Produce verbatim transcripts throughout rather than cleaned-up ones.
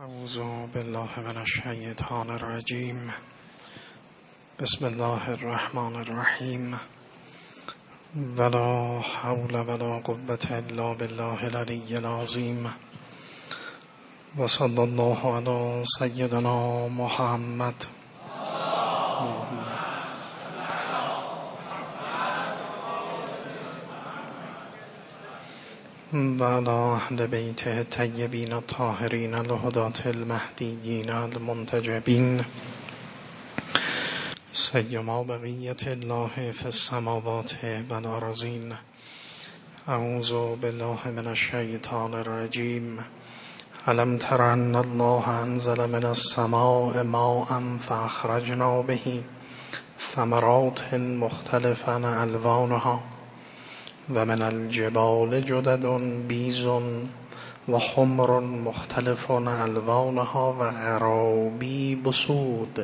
اعوذ بالله من الشیطان الرجیم. بسم الله الرحمن الرحیم. ولا حول ولا قوة الا بالله العلی العظیم. و صلی الله علی سیدنا محمد و علی اهل بیته الطیبین الطاهرین الهداة المهدیین المنتجبین سیما بقیة الله فی السماوات والارضین. اعوذ بالله من الشیطان الرجیم. الم تر ان الله انزل من السماء ماء فاخرجنا به ثمرات مختلفا الوانها و من الجبال جدد بیض و حمر مختلف الوانها و غرابیب سود.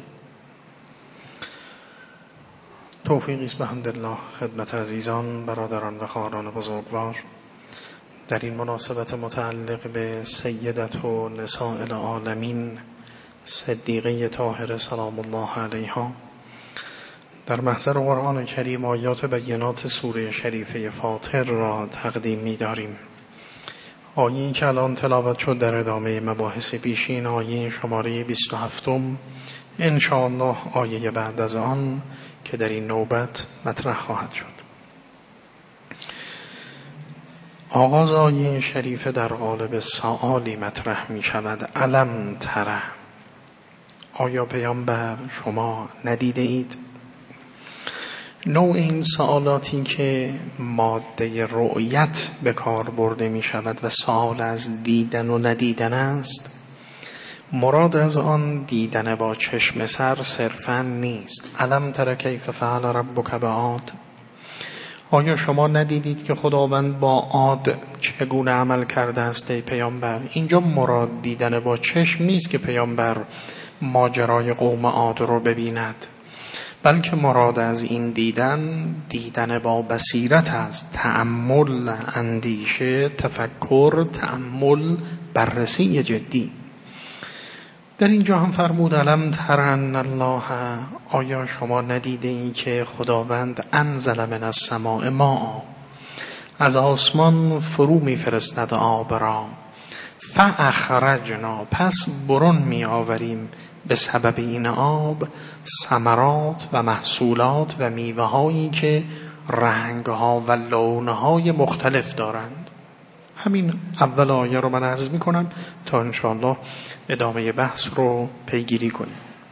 توفیقی است بحمدالله خدمت عزیزان، برادران و خواهران بزرگوار. در این مناسبت متعلق به سیدت و نساء العالمین صدیقه طاهره سلام الله علیها، در محضر قرآن کریم آیات بینات سوره شریفه فاطر را تقدیم می داریم. آیه‌ای که الان تلاوت شد در ادامه مباحث پیشین، آیه شماره بیست و هفت ان شاء الله آیه بعد از آن که در این نوبت مطرح خواهد شد. آغاز آیه شریفه در قالب سؤالی مطرح می شود. الم تره، آیا پیامبر شما ندیده اید؟ نوع این سوالاتی که ماده رؤیت به کار برده می شود و سوال از دیدن و ندیدن است، مراد از آن دیدن با چشم سر صرفاً نیست. الم تر کیف فعل ربک بعاد، آیا شما ندیدید که خداوند با عاد چگونه عمل کرده است ای پیامبر؟ اینجا مراد دیدن با چشم نیست که پیامبر ماجرای قوم عاد رو ببیند، بلکه مراد از این دیدن دیدن با بصیرت است. تأمل، اندیشه، تفکر، تأمل، بررسی جدی. در اینجا هم فرمود الم تر ان الله، آیا شما ندیده این که خداوند انزل من السماء ماء، از آسمان فرو میفرستد آب را، فاخرجنا، پس برون می آوریم به سبب این آب ثمرات و محصولات و میوه هایی که رنگ ها و لون های مختلف دارند. همین اول آیه رو من عرض می کنم تا انشاءالله ادامه بحث رو پیگیری کنیم.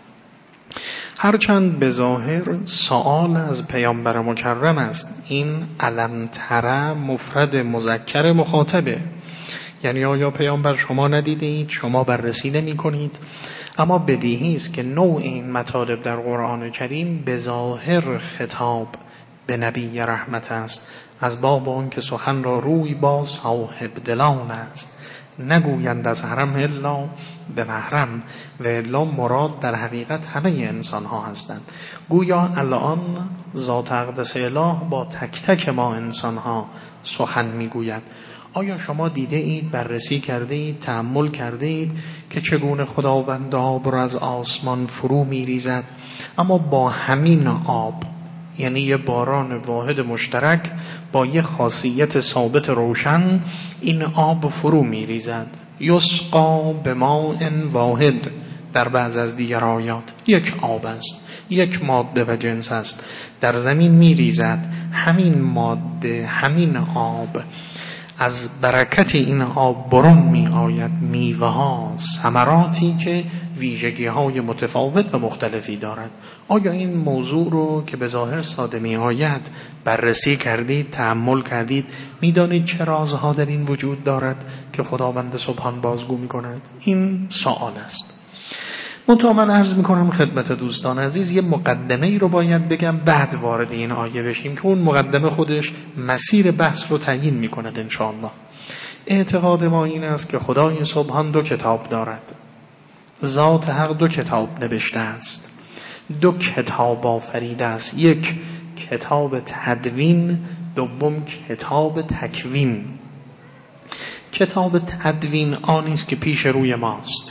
هرچند به ظاهر سؤال از پیامبر مکرم است، این الم تره مفرد مذکر مخاطبه، یعنی آیا پیامبر شما ندیده اید، شما بررسی نمی کنید؟ اما بدیهی است که نوع این مطالب در قرآن کریم به ظاهر خطاب به نبی رحمت است، از باب اون که سخن را روی با صاحب دلان است، نگویند از حرم الا به محرم، و الا مراد در حقیقت همه انسان ها هستند. گویا الان ذات اقدس اله با تک تک ما انسان ها سخن میگوید. آیا شما دیده اید، بررسی کرده اید، تأمل کرده اید که چگونه خداوند آب را از آسمان فرو می ریزد، اما با همین آب، یعنی یه باران واحد مشترک با یه خاصیت ثابت روشن، این آب فرو می ریزد. یسقا بماء واحد، در بعض از دیگر آیات یک آب است، یک ماده و جنس است، در زمین می ریزد. همین ماده، همین آب، از برکت این آب برون می آید میوه ها، ثمراتی که ویژگی های متفاوت و مختلفی دارد. آیا این موضوع رو که به ظاهر ساده می آید بررسی کردید، تأمل کردید، می دانید چه رازها در این وجود دارد که خداوند سبحان بازگو می کند؟ این سوال است. منتها من عرض می کنم خدمت دوستان عزیز، یه مقدمه ای رو باید بگم، بعد وارد این آیه بشیم که اون مقدمه خودش مسیر بحث رو تعیین می کند انشاءالله. اعتقاد ما این است که خدای سبحان دو کتاب دارد، ذات حق دو کتاب نوشته است، دو کتاب آفریده است، یک کتاب تدوین، دوم کتاب تکوین. کتاب تدوین آنی است که پیش روی ماست،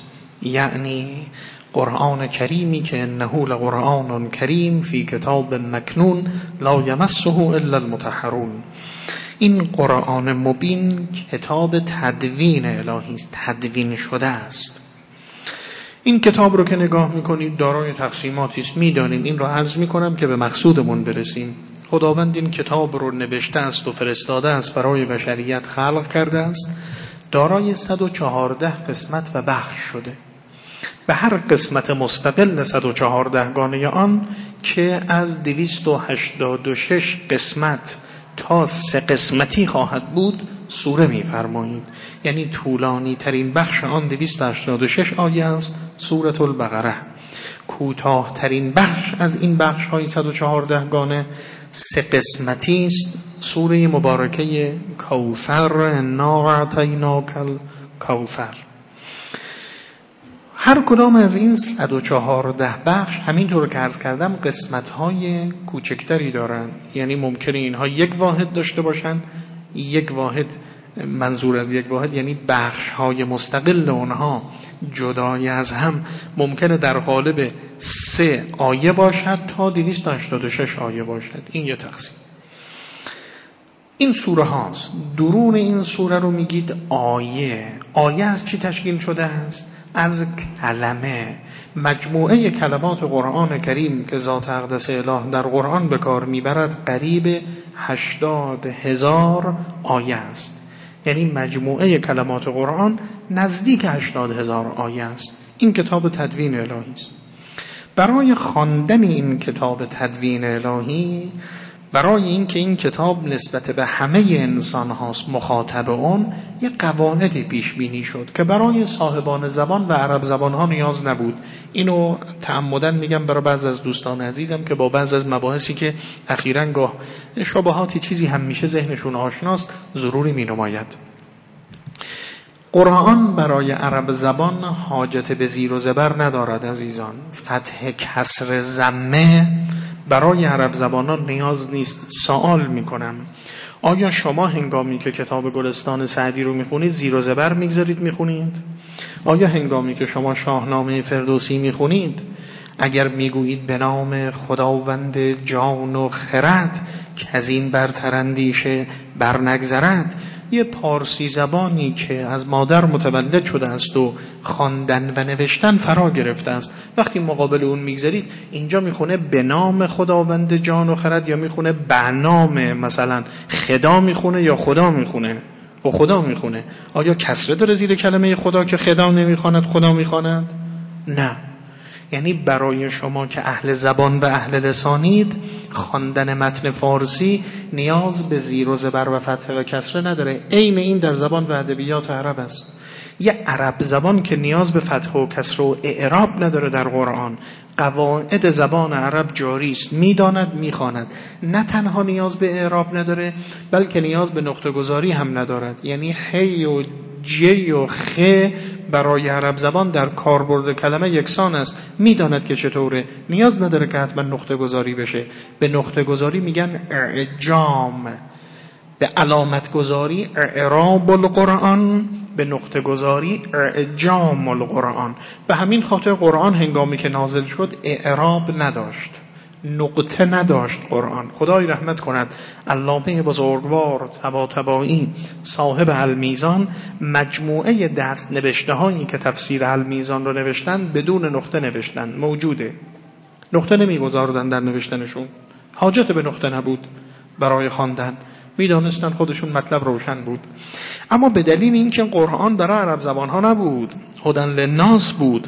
یعنی قرآن کریمی که انه لقرآن کریم فی کتاب مکنون لا یمسه الا المطهرون. این قرآن مبین کتاب تدوین الهی است، تدوین شده است. این کتاب رو که نگاه میکنید دارای تقسیماتی است. میدانیم، این رو عرض میکنم که به مقصودمون برسیم. خداوند این کتاب رو نوشته است و فرستاده است، برای بشریت خلق کرده است، دارای صد و چهارده قسمت و بخش شده. به هر قسمت مستقل صد و چهارده گانه آن که از دویست و هشتاد و شش قسمت تا سه قسمتی خواهد بود سوره می‌فرمایید. یعنی طولانی ترین بخش آن دویست و هشتاد و شش آیه است، سوره البقره. کوتاه ترین بخش از این بخش های صد و چهارده گانه سه قسمتی است، سوره مبارکه کوثر، انا اعطیناک الکوثر. هر کدام از این صد و چهارده بخش همینطور که عرض کردم قسمت‌های کوچکتری دارند. یعنی ممکنه اینها یک واحد داشته باشند. یک واحد، منظور از یک واحد یعنی بخش‌های مستقل اونها جدای از هم ممکنه در قالب سه آیه باشد تا دویست و هشتاد و شش آیه باشد. این یه تقسیم. این سوره هاست. درون این سوره رو میگید آیه. آیه از چی تشکیل شده است؟ از کلمه. مجموعه کلمات قرآن کریم که ذات اقدس اله در قرآن به کار میبرد قریب هشتاد هزار آیه است. یعنی مجموعه کلمات قرآن نزدیک هشتاد هزار آیه است. این کتاب تدوین الهی است. برای خواندن این کتاب تدوین الهی، برای اینکه این کتاب نسبت به همه انسان هاست، مخاطب اون، یک قواعدی پیش بینی شد که برای صاحبان زبان و عرب زبان ها نیاز نبود. اینو تعمدن میگم برای بعض از دوستان عزیزم که با بعض از مباحثی که اخیراً گاه شبهاتی چیزی هم میشه ذهنشون آشناست، ضروری مینماید. قرآن برای عرب زبان حاجت به زیر و زبر ندارد عزیزان. فتح کسر ضمه برای عرب زبانان نیاز نیست. سوال میکنم، آیا شما هنگامی که کتاب گلستان سعدی رو میخونید زیر و زبر میگذارید میخونید؟ آیا هنگامی که شما شاهنامه فردوسی میخونید اگر میگویید به نام خداوند جان و خرد که از این برتر اندیشه بر نگذرد، یه پارسی زبانی که از مادر متولد شده است و خواندن و نوشتن فرا گرفته است، وقتی مقابل اون میگذارید اینجا میخونه به نام خداوند جان و خرد یا میخونه به نام مثلا خدا میخونه یا خدا میخونه و خدا میخونه؟ آیا کسره داره زیر کلمه خدا که خدا نمیخواند خدا میخواند؟ نه. یعنی برای شما که اهل زبان و اهل لسانید، خواندن متن فارسی نیاز به زیر و زبر و فتح و کسره نداره. عین این در زبان و ادبیات عرب است. یه عرب زبان که نیاز به فتح و کسره و اعراب نداره در قرآن. قواعد زبان عرب جاری است، میداند، میخواند. نه تنها نیاز به اعراب نداره بلکه نیاز به نقطه گذاری هم ندارد. یعنی هی و جی و خ برای عرب زبان در کاربرد کلمه یکسان است، میداند که چطوره، نیاز نداره که حتما نقطه گذاری بشه. به نقطه گذاری میگن اعجام، به علامت گذاری اعراب القرآن، به نقطه گذاری اعجام القرآن. به همین خاطر قرآن هنگامی که نازل شد اعراب نداشت، نقطه نداشت قرآن. خدای رحمت کند علامه بزرگوار طباطبایی صاحب المیزان، مجموعه دست نوشته هایی که تفسیر المیزان رو نوشتن بدون نقطه نوشتن، موجوده. نقطه نمیگذاردن در نوشتنشون، حاجت به نقطه نبود برای خواندن، میدانستن خودشون مطلب روشن بود. اما به دلیل اینکه قرآن برای عرب زبان ها نبود، هدی للناس بود،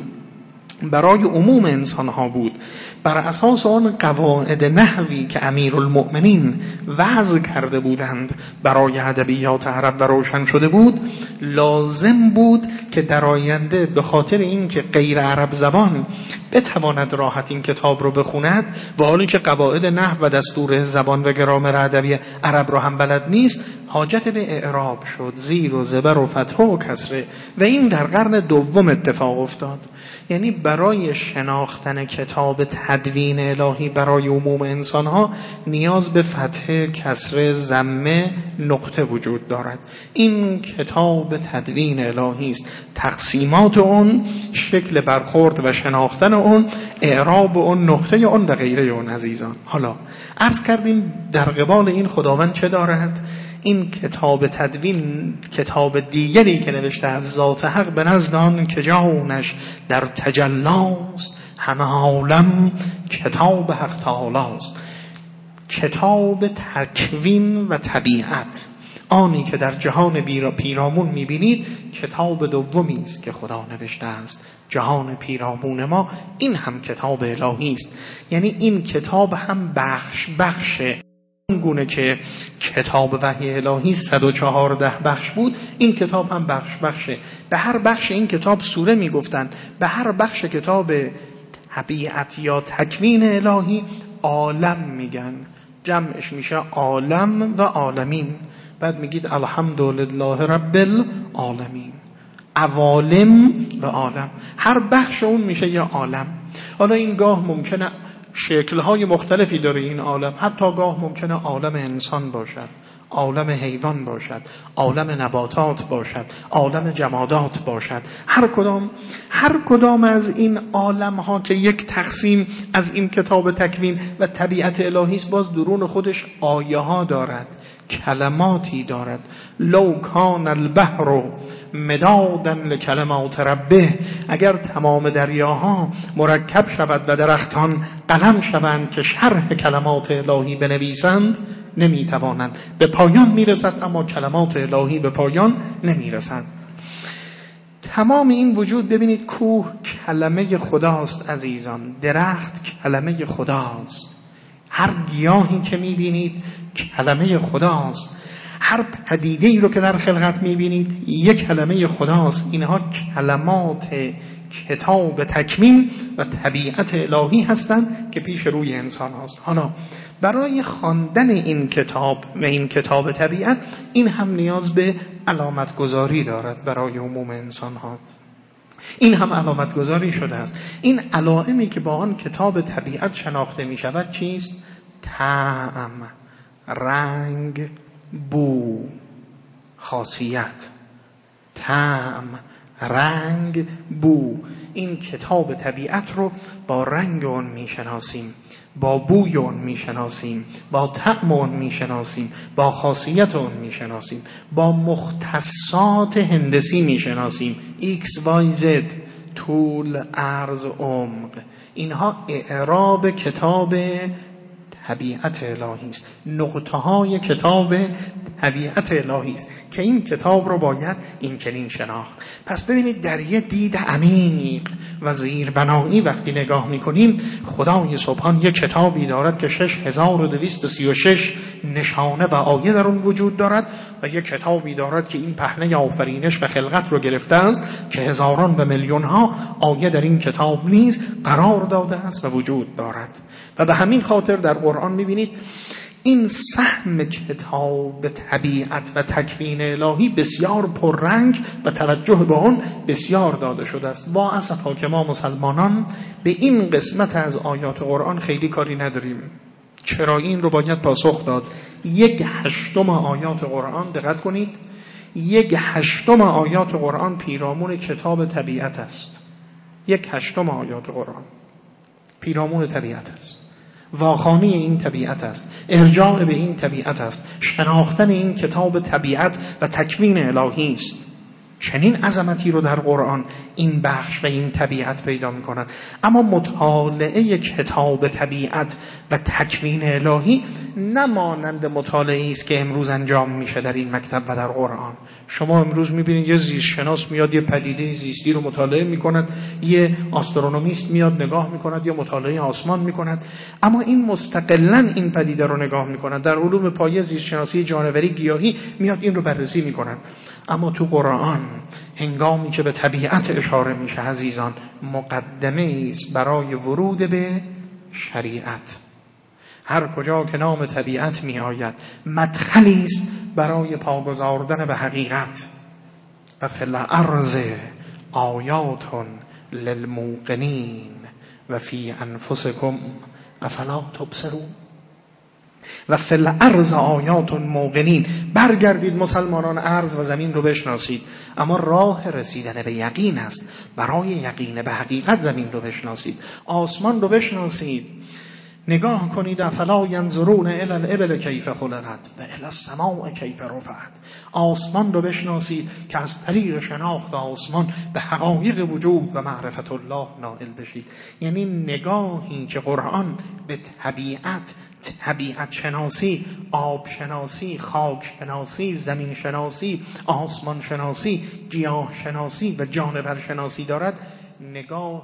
برای عموم انسان ها بود، بر اساس آن قواعد نحوی که امیرالمؤمنین وضع کرده بودند برای ادبیات عرب و روشن شده بود، لازم بود که در آینده به خاطر اینکه غیر عرب زبان بتواند راحت این کتاب رو بخوند و حالی که قواعد نحو و دستور زبان و گرامر ادبی عرب رو هم بلد نیست، حاجت به اعراب شد، زیر و زبر و فتحه و کسره، و این در قرن دوم اتفاق افتاد. یعنی برای شناختن کتاب تدوین الهی برای عموم انسانها نیاز به فتحه، کسره، ضمه، نقطه وجود دارد. این کتاب تدوین الهی است. تقسیمات اون، شکل برخورد و شناختن اون، اعراب اون، نقطه اون و غیره اون. عزیزان، حالا عرض کردیم در قبال این خداوند چه دارد؟ این کتاب تدوین کتاب دیگری که نوشته از ذات حق به نزد آن که جانش در تجلاست، همه عالم کتاب حق تعالیست. کتاب تکوین و طبیعت، آنی که در جهان پیرامون میبینید کتاب دومی است که خدا نوشته است. جهان پیرامون ما این هم کتاب الهی است. یعنی این کتاب هم بخش بخشه. اون گونه که کتاب وحی الهی صد و چهارده بخش بود، این کتاب هم بخش بخشه. به هر بخش این کتاب سوره میگفتن، به هر بخش کتاب طبیعت یا تکوین الهی عالم میگن. جمعش میشه عالم و عالمین. بعد میگید الحمدلله رب العالمین. عوالم و عالم، هر بخش اون میشه یه عالم. حالا این گاه ممکنه شکل‌های مختلفی داره این عالم، حتی گاه ممکنه عالم انسان باشد، عالم حیوان باشد، عالم نباتات باشد، عالم جمادات باشد. هر کدام هر کدام از این عالم‌ها که یک تقسیم از این کتاب تکوین و طبیعت الهی است، باز درون خودش آیه‌ها دارد، کلماتی دارد. لو کان البحر مدادا لکلمات ربه، اگر تمام دریاها مرکب شود و درختان قلم شوند که شرح کلمات الهی بنویسند، نمیتوانند. به پایان میرسد اما کلمات الهی به پایان نمیرسد. تمام این وجود، ببینید کوه کلمه خداست عزیزان، درخت کلمه خداست، هر گیاهی که میبینید کلمه خداست، هر پدیده‌ای رو که در خلقت میبینید یک کلمه خداست. اینها کلمات کتاب تکوین و طبیعت الهی هستند که پیش روی انسان هست. حالا برای خواندن این کتاب و این کتاب طبیعت، این هم نیاز به علامت گذاری دارد برای عموم انسان ها. این هم علامت گذاری شده است. این علائمی که با آن کتاب طبیعت شناخته می شود چیست؟ طعم، رنگ، بو، خاصیت. طعم، رنگ، بو. این کتاب طبیعت رو با رنگ اون میشناسیم، با بوی اون میشناسیم، با طعم اون میشناسیم، با خاصیت اون میشناسیم، با مختصات هندسی میشناسیم. ایکس وای زد، طول، عرض، عمق. اینها اعراب کتاب طبیعت الهی است، نقطه های کتاب طبیعت الهی است که این کتاب رو باید این چنین شناخت. پس ببینید در یه دید عمیق و زیربنایی وقتی نگاه میکنیم، خدای سبحان یک کتابی دارد که شش هزار و دویست و سی و شش نشانه و آیه در اون وجود دارد، و یک کتابی دارد که این پهنه آفرینش و خلقت رو گرفته است که هزاران و میلیون ها آیه در این کتاب نیز قرار داده است و وجود دارد. و به همین خاطر در قرآن میبینید این سهم کتاب طبیعت و تکوین الهی بسیار پررنگ و توجه به آن بسیار داده شده است. با اسفا که ما مسلمانان به این قسمت از آیات قرآن خیلی کاری نداریم. چرا این رو باید پاسخ داد؟ یک هشتم آیات قرآن، دقت کنید، یک هشتم آیات قرآن پیرامون کتاب طبیعت است. یک هشتم آیات قرآن پیرامون طبیعت است، واخوانی این طبیعت است، ارجاع به این طبیعت است، شناختن این کتاب طبیعت و تکوین الهی است. چنین عظمتی رو در قرآن این بخش و این طبیعت پیدا می‌کنند. اما مطالعه کتاب طبیعت و تکوین الهی نمانند مطالعه‌ای است که امروز انجام میشه در این مکتب و در قرآن. شما امروز میبینید یه زیست شناس میاد یه پدیده زیستی رو مطالعه میکند، یه آسترونومیست میاد نگاه میکند یا مطالعه آسمان میکند، اما این مستقلاً این پدیده رو نگاه میکند. در علوم پایه زیست شناسی جانوری، گیاهی میاد این رو بررسی میکند. اما تو قرآن هنگامی که به طبیعت اشاره میشه عزیزان، مقدمه است برای ورود به شریعت. هر کجا که نام طبیعت می آید، مدخلی است برای پا گذاردن به حقیقت. و فی الارض آیات للموقنین و فی انفسکم افلا تبصرون. و فی الارض آیات موقنین، برگردید مسلمانان ارض و زمین رو بشناسید، اما راه رسیدن به یقین است. برای یقین به حقیقت زمین رو بشناسید، آسمان رو بشناسید. نگاه کنید افلا ینظرون الی الابل کیف خلقت و الی السماء کیف رفعت. آسمان رو بشناسید که از طریق شناخت آسمان به حقایق وجود و معرفت الله نائل بشید. یعنی نگاهی که قرآن به طبیعت، طبیعت شناسی، آب شناسی، خاک شناسی، زمین شناسی، آسمان شناسی، گیاه شناسی و جانور شناسی دارد، نگاه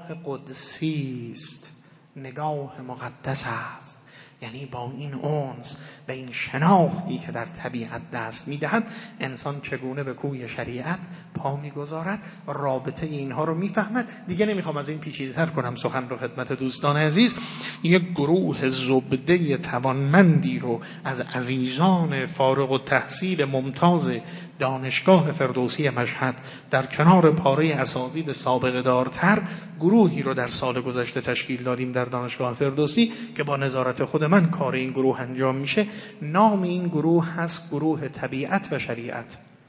قدسی است، نگاه مقدس است. یعنی با این اونس و این شناختی که در طبیعت دست میدهد، انسان چگونه به کوی شریعت پا میگذارد، رابطه اینها رو میفهمد. دیگه نمیخوام از این پیچیده‌تر کنم سخن رو خدمت دوستان عزیز. یک گروه زبده توانمندی رو از عزیزان فارغ التحصیل ممتاز دانشگاه فردوسی مشهد در کنار پاره اساتید سابقه دارتر، گروهی رو در سال گذشته تشکیل دادیم در دانشگاه فردوسی که با نظارت خود من کار این گروه انجام میشه. نام این گروه هست گروه طبیعت و شریعت.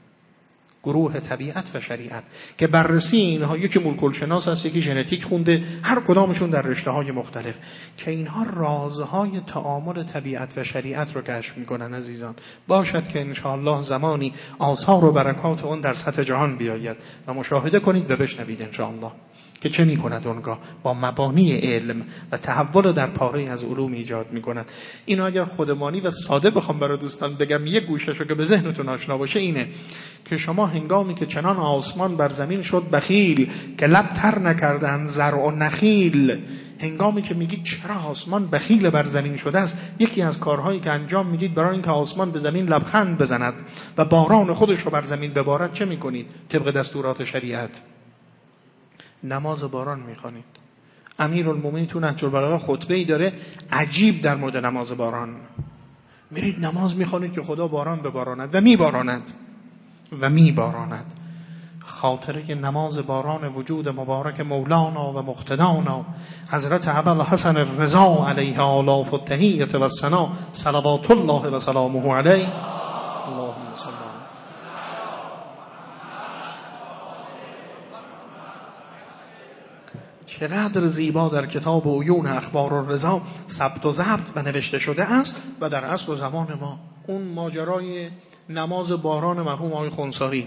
گروه طبیعت و شریعت که بررسی اینها، یکی مولکولشناس هست، یکی ژنتیک خونده، هر کدامشون در رشته‌های مختلف، که اینها رازهای تعامل طبیعت و شریعت رو کشف میکنن. عزیزان، باشد که انشاءالله زمانی آثار و برکات اون در سطح جهان بیاید و مشاهده کنید و بشنوید انشاءالله که چه می کند اونگاه با مبانی علم و تحول در پاره از علوم ایجاد می کند. اینو اگر خودمانی و ساده بخوام برای دوستان بگم، یک گوششو که به ذهنتون آشنا باشه اینه که شما هنگامی که چنان آسمان بر زمین شد بخیل که لب تر نکردن زرع و نخیل، هنگامی که میگید چرا آسمان بخیل بر زمین شده است، یکی از کارهایی که انجام میدید برای اینکه آسمان به زمین لبخند بزند و باران خودش رو بر زمین ببارد، چه میکنید؟ طبق دستورات شریعت نماز باران میخوانید. امیرالمومنین تو نهج البلاغه خطبه‌ای داره عجیب در مورد نماز باران. میرید نماز میخوانید که خدا باران بباراند و میباراند و میباراند. خاطره نماز باران وجود مبارک مولانا و مقتدانا حضرت ابوالحسن الرضا علیه آلاف التحیة و الثنا صلوات الله و سلامه علیه. اللهم صل چقدر زیبا در کتاب عیون اخبار الرضا ثبت و ضبط و نوشته شده است و در عصر و زمان ما اون ماجرای نماز باران مرحوم آقای خنثاری،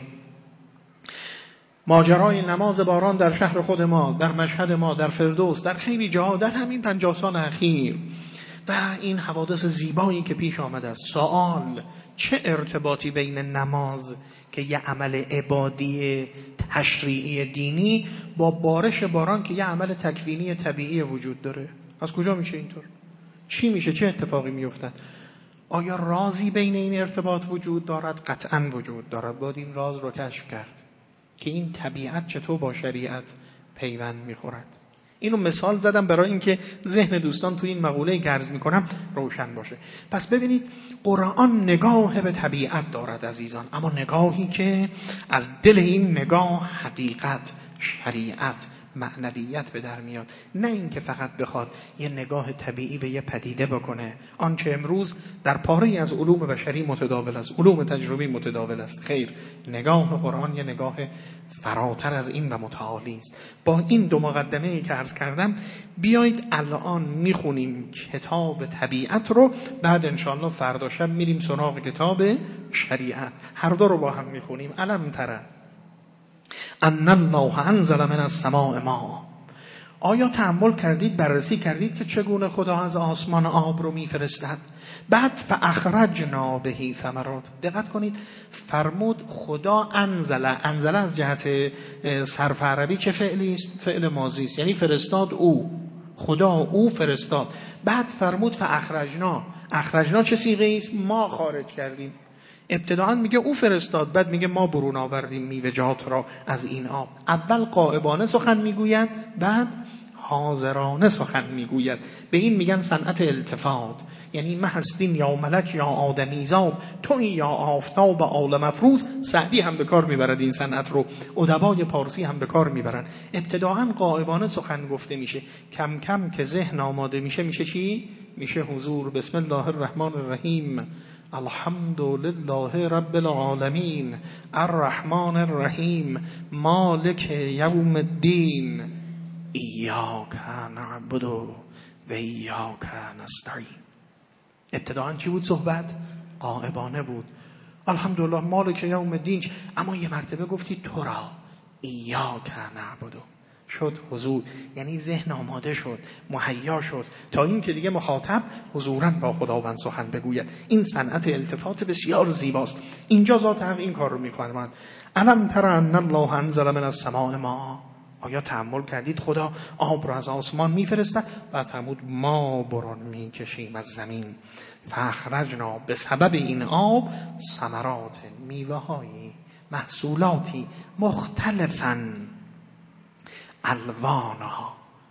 ماجرای نماز باران در شهر خود ما، در مشهد ما، در فردوس، در خیلی جاها در همین پنجاه سال اخیر و این حوادث زیبایی که پیش آمده است. سوال: چه ارتباطی بین نماز که یه عمل عبادی تشریعی دینی با بارش باران که یه عمل تکوینی طبیعی وجود داره؟ از کجا میشه اینطور؟ چی میشه؟ چه اتفاقی میفتد؟ آیا رازی بین این ارتباط وجود دارد؟ قطعاً وجود دارد. باید این راز رو کشف کرد که این طبیعت چطور با شریعت پیوند میخورد. اینو مثال زدم برای اینکه ذهن دوستان تو این مقوله که عرض میکنم روشن باشه. پس ببینید قرآن نگاه به طبیعت دارد عزیزان، اما نگاهی که از دل این نگاه حقیقت، شریعت، معنویت به در میاد، نه اینکه فقط بخواد یه نگاه طبیعی به یه پدیده بکنه، آنچه امروز در پاره از علوم بشری متداول است، علوم تجربی متداول است. خیر، نگاه قرآن یه نگاه فراتر از این و متعالی است. با این دو مقدمه‌ای که عرض کردم بیایید الان میخونیم کتاب طبیعت رو، بعد انشاءالله فردا شب میریم سراغ کتاب شریعت. هر دو رو با هم میخونیم. الم تره ان الله انزل من السماء ماء. آیا تأمل کردید، بررسی کردید که چگونه خدا از آسمان آب رو میفرستد؟ بعد فاخرجنا به ثمرات. دقت کنید فرمود خدا انزل. انزل از جهت صرف عربی چه فعلی است؟ فعل ماضی است، یعنی فرستاد او، خدا او فرستاد. بعد فرمود فاخرجنا. اخرجنا چه صیغه است؟ ما خارج کردیم. ابتداء میگه او فرستاد، بعد میگه ما برون آوردیم میوه‌جات را از این آب. اول غائبانه سخن میگوید، بعد حاضرانه سخن میگوید. به این میگن صنعت التفات، یعنی من هستین یا ملک یا آدمیزاد، توی یا آفتاب عالم افروز. سعدی هم به کار میبرد این صنعت رو، ادبای پارسی هم به کار میبرن. ابتداعا غائبانه سخن گفته میشه، کم کم که ذهن آماده میشه میشه چی؟ میشه حضور. بسم الله الرحمن الرحیم، الحمد لله رب العالمین الرحمن الرحیم مالک یوم الدین ایاک نعبد و ایاک نستعین. ابتداعا چی بود صحبت؟ غائبانه بود. الحمدلله مالک یوم الدین، اما یه مرتبه گفتی تو را ایاک نعبد، شد حضور. یعنی ذهن آماده شد، مهیا شد تا این که دیگه مخاطب حضوراً با خداوند سخن بگوید. این صنعت التفات بسیار زیباست. اینجا ذات حق این کار رو می‌فرماید. الم تر ان الله انزل من السماء ماء، آیا تأمل کردید خدا آب را از آسمان میفرستد و فرمود ما برون میکشیم از زمین، فاخرجنا، به سبب این آب، ثمرات، میوه‌هایی، محصولاتی، مختلفاً الوانها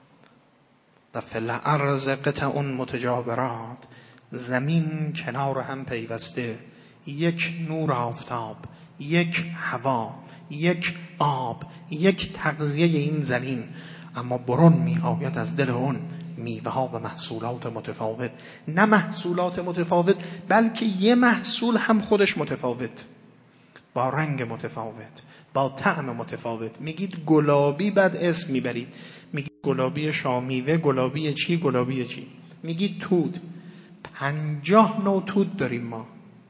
و فی الارض قطع متجاورات، زمین کنار هم پیوسته، یک نور آفتاب، یک هوا، یک آب، یک تغذیه این زمین، اما برون می آید از دل اون میوه ها و محصولات متفاوت. نه محصولات متفاوت، بلکه یه محصول هم خودش متفاوت، با رنگ متفاوت، با طعم متفاوت. میگید گلابی، بعد اسم میبرید، میگید گلابی شامیوه، گلابی چی، گلابی چی. میگید توت، پنجاه نوع توت داریم ما.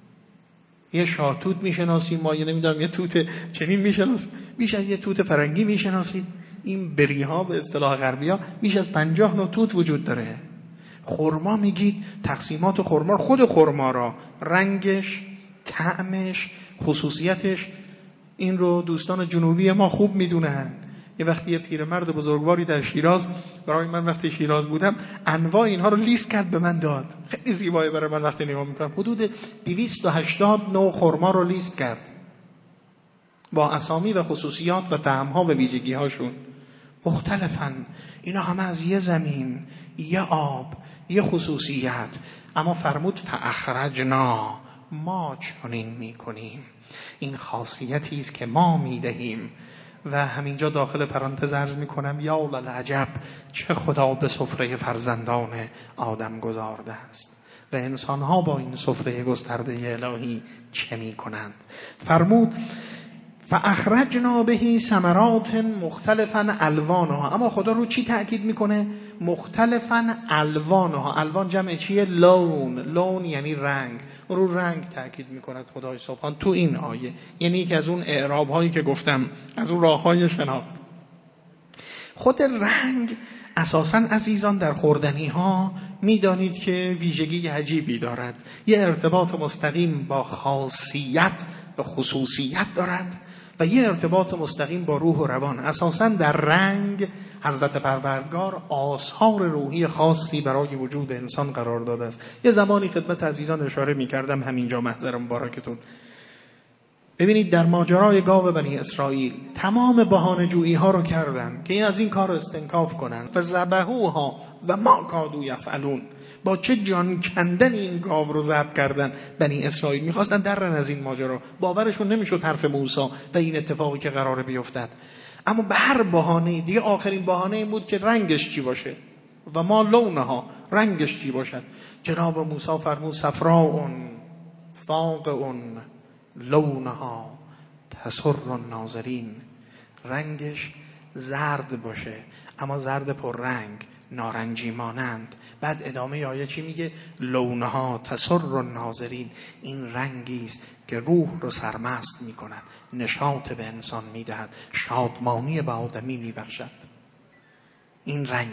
یه شاهتوت میشناسیم ما، یه نمیدونم یه توت چنین میشناسیم، بیش از یه توت فرنگی میشناسیم. این بری ها به اصطلاح غربی ها بیش از پنجاه نوع توت وجود داره. خرما میگید تقسیمات خرما، خود خرما را، رنگش، طعمش، خصوصیتش، این رو دوستان جنوبی ما خوب میدونن. یه وقتی یه پیرمرد بزرگواری در شیراز، برای من وقتی شیراز بودم، انواع اینها رو لیست کرد به من داد. خیلی زیبایی برای من وقتی نگاه میکنم. حدود دویست و هشتاد نوع خرما رو لیست کرد با اسامی و خصوصیات و طعم‌ها و ویژگی‌هاشون. مختلفاً، اینا همه از یه زمین، یه آب، یه خصوصیت. اما فرمود فاخرجنا، ما چنین میکنیم. این خاصیتی است که ما میدهیم. و همینجا داخل پرانتز عرض میکنم یا للعجب، چه خدا به سفره فرزندان آدم گذارده است و انسانها با این سفره گسترده الهی چه میکنند. فرمود فاخرجنا به ثمرات مختلفا الوانها. اما خدا رو چی تأکید میکنه؟ مختلفا الوانها. الوان جمع چیه؟ لون. لون یعنی رنگ. رو رنگ تأکید میکند خدای سبحان تو این آیه. یعنی یکی از اون اعراب هایی که گفتم، از اون راه های شناخت. خود رنگ اساساً عزیزان در خوردنی ها میدانید که ویژگی عجیبی دارد. یه ارتباط مستقیم با خاصیت و خصوصیت دارد و یه ارتباط مستقیم با روح و روان. اساساً در رنگ حضرت پروردگار آثار روحی خاصی برای وجود انسان قرار داده است. یه زمانی خدمت عزیزان اشاره می‌کردم، همینجا محضر مبارکتون. ببینید در ماجرای گاو بنی اسرائیل تمام بهانه‌جویی ها رو کردن که این از این کار استنکاف کنن. فذبحوها و ما کادوا یفعلون، با چه جان کندن این گاو رو ذبح کردن بنی اسرائیل. میخواستن درن از این ماجرا، باورشون نمیشد حرف موسی و این اتفاقی که قراره بیفتد. اما به هر بهانه دیگه، آخرین بهانه این بود که رنگش چی باشه و ما لونها، رنگش چی باشد. جناب موسی فرمود صفراء فاقع لونها تسر الناظرین، رنگش زرد باشه اما زرد پر رنگ، نارنجی مانند. بعد ادامه آیه چی میگه؟ لونها تسر الناظرین، این رنگی است که روح رو سرمست میکند، نشاط به انسان میدهد، شادمانی به آدمی میبخشد. این رنگ.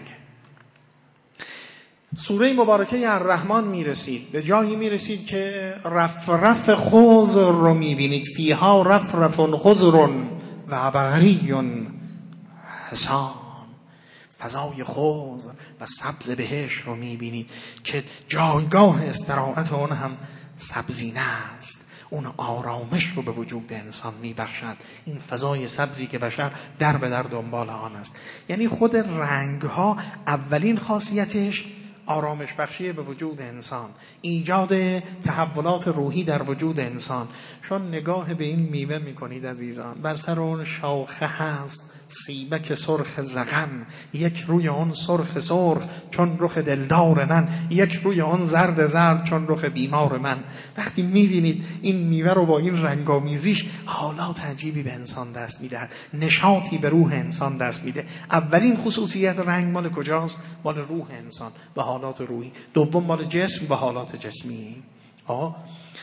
سوره مبارکه الرحمن میرسید، به جایی میرسید که رف رف خضر رو میبینید، فیها رف رف خضر و عبقری حسان، فضای خضر و سبز بهش رو میبینید که جایگاه استراحت اون هم سبزینه است. اون آرامش رو به وجود انسان میبخشد، این فضای سبزی که بشر در به در دنبال آن است. یعنی خود رنگ ها اولین خاصیتش آرامش بخشی به وجود انسان، ایجاد تحولات روحی در وجود انسان. چون نگاه به این میوه میکنید عزیزان، بر سر اون شاخه هست سیبک سرخ زغن، یک روی آن سرخ سرخ چون رخ دلدار من، یک روی آن زرد زرد چون رخ بیمار من. وقتی میبینید این میوه رو با این رنگامیزیش، حالات عجیبی به انسان دست میده، نشاطی به روح انسان دست میده. اولین خصوصیت رنگ مال کجاست؟ مال روح انسان و حالات روحی. دوم مال جسم و حالات جسمی. آه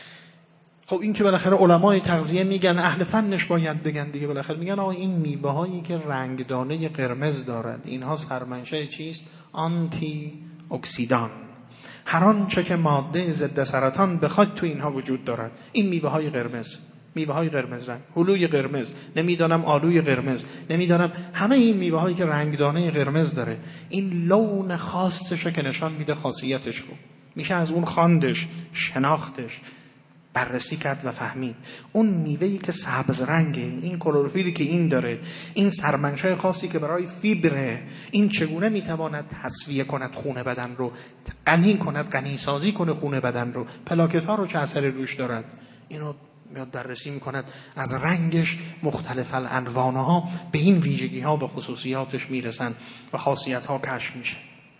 خب این که بالاخره علمای تغذیه میگن، اهل فنش باید بگن دیگه، بالاخره میگن آقا این میوه هایی که رنگدانه قرمز دارد اینها سرمنشأ چیست؟ آنتی اکسیدان. هر آنچه که ماده ضد سرطان بخواد تو اینها وجود دارد. این میوه های قرمز، میوه های قرمز رنگ، هلوی قرمز، نمیدانم آلوی قرمز، نمیدانم همه این میوه هایی که رنگدانه قرمز داره، این لون خاصش که نشان میده خاصیتش رو. میشه از اون خواندش، شناختش، بررسی کرد و فهمید. اون میوه‌ای که سبز رنگه، این کلروفیلی که این داره، این سرمنشأ خاصی که برای فیبره، این چگونه میتواند تصفیه کند خون بدن رو، غنی کند، غنی سازی کنه خون بدن رو، پلاکت ها رو چه اثری روش دارد، اینو میاد بررسی میکند. از رنگش مختلف الالوانها به این ویژگی ها و خصوصیاتش میرسن و خاصیت ها کشف میشه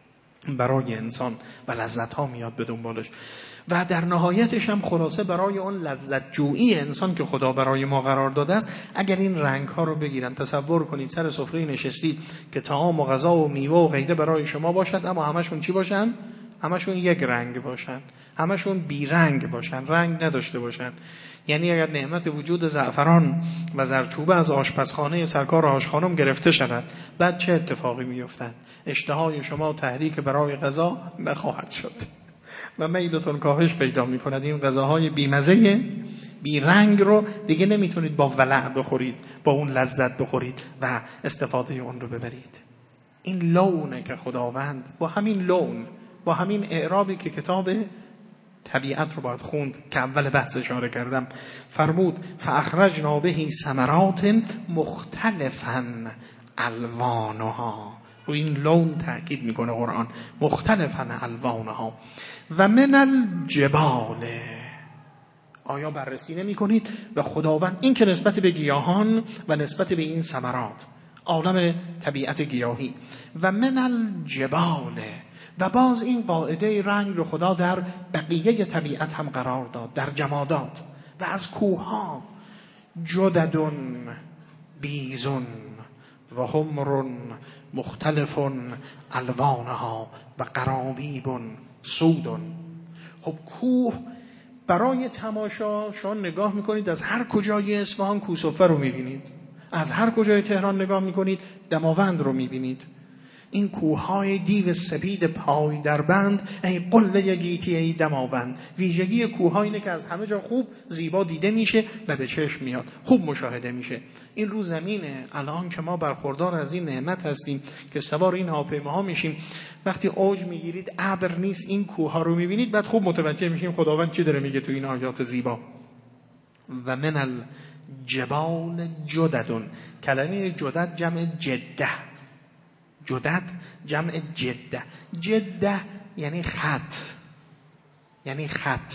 برای انسان و لذت ها میاد به دنبالش. و در نهایتش هم خلاصه برای اون لذت جویی انسان که خدا برای ما قرار داده است، اگر این رنگ ها رو بگیرن، تصور کنید سر سفره نشستید که طعام و غذا و میوه و غیره برای شما باشد، اما همشون چی باشن؟ همشون یک رنگ باشن، همشون بی رنگ باشن، رنگ نداشته باشن. یعنی اگر نعمت وجود زعفران و زردچوبه از آشپزخانه سرکار آشخانم گرفته شود، بعد چه اتفاقی میافتد؟ اشتهای شما تحریک برای غذا نخواهد شد و میلتون کاهش پیدا میکند. این غذاهای بیمزه بی رنگ رو دیگه نمیتونید با ولع بخورید، با اون لذت بخورید و استفاده اون رو ببرید. این لونه که خداوند با همین لون، با همین اعرابی که کتاب طبیعت رو باید خوند که اول بحث اشاره کردم، فرمود فاخرجنا به ثمرات مختلفا الوانها. و این لون تأکید میکنه قرآن، مختلفا الوانها. و من الجبال، آیا بررسی نمی کنید؟ و خداوند این که نسبت به گیاهان و نسبت به این ثمرات، عالم طبیعت گیاهی. و من الجبال، و باز این قاعده رنگ رو خدا در بقیه طبیعت هم قرار داد، در جمادات. و از کوها جددن بیزن و حمر مختلف الوانها و قرابیب سود. خب کوه برای تماشا شما نگاه میکنید، از هر کجای اصفهان کوسفه رو میبینید، از هر کجای تهران نگاه میکنید دماوند رو میبینید. این کوههای دیو سپید پای در بند، ای قله گیتی ای دماوند. ویژگی کوهها اینه که از همه جا خوب زیبا دیده میشه و به چشم میاد، خوب مشاهده میشه. این رو زمینه الان که ما برخوردار از این نعمت هستیم که سوار این هواپیماها میشیم، وقتی اوج میگیرید ابر نیست، این کوهها رو میبینید، بعد خوب متوجه میشیم خداوند چی داره میگه تو این آیات زیبا. و من الجبال جددن، کلمه جدد جمع جده، جدد جمع جده، جده یعنی خط، یعنی خط،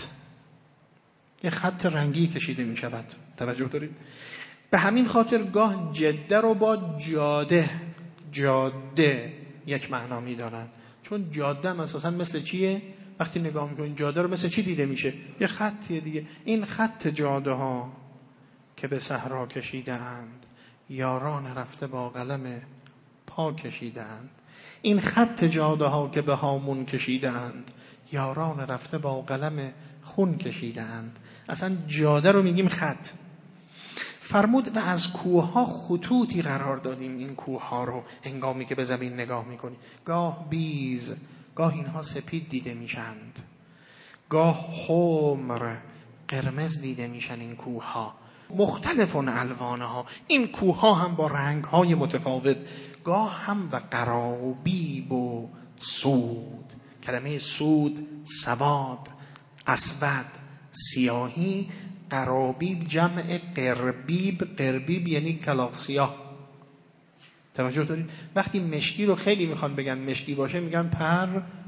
یه خط رنگی کشیده می شود. توجه دارید؟ به همین خاطر گاه جده رو با جاده، جاده یک معنا می دارن، چون جاده هم اساسا مثل چیه؟ وقتی نگاه میکنید جاده رو مثل چی دیده میشه؟ یه خطیه دیگه. این خط جاده ها که به صحرا کشیده اند، یاران رفته با قلم پا کشیدند. این خط جاده ها که به هامون کشیدند، یاران رفته با قلم خون کشیدند. اصلا جاده رو میگیم خط. فرمود و از کوه ها خطوطی قرار دادیم. این کوه ها رو هنگامی که به زمین نگاه میکنی، گاه بیز، گاه اینها سپید دیده میشند، گاه حمر، قرمز دیده میشن. این کوه ها مختلف الوانها، این کوه ها هم با رنگ های متفاوت، گاه هم و قرابیب و سود. کلمه سود سواد، اسود، سیاهی. قرابیب جمع قربیب، قربیب یعنی کلاغ سیاه. توجه دارید؟ وقتی مشکی رو خیلی میخوان بگن مشکی باشه، میگن پر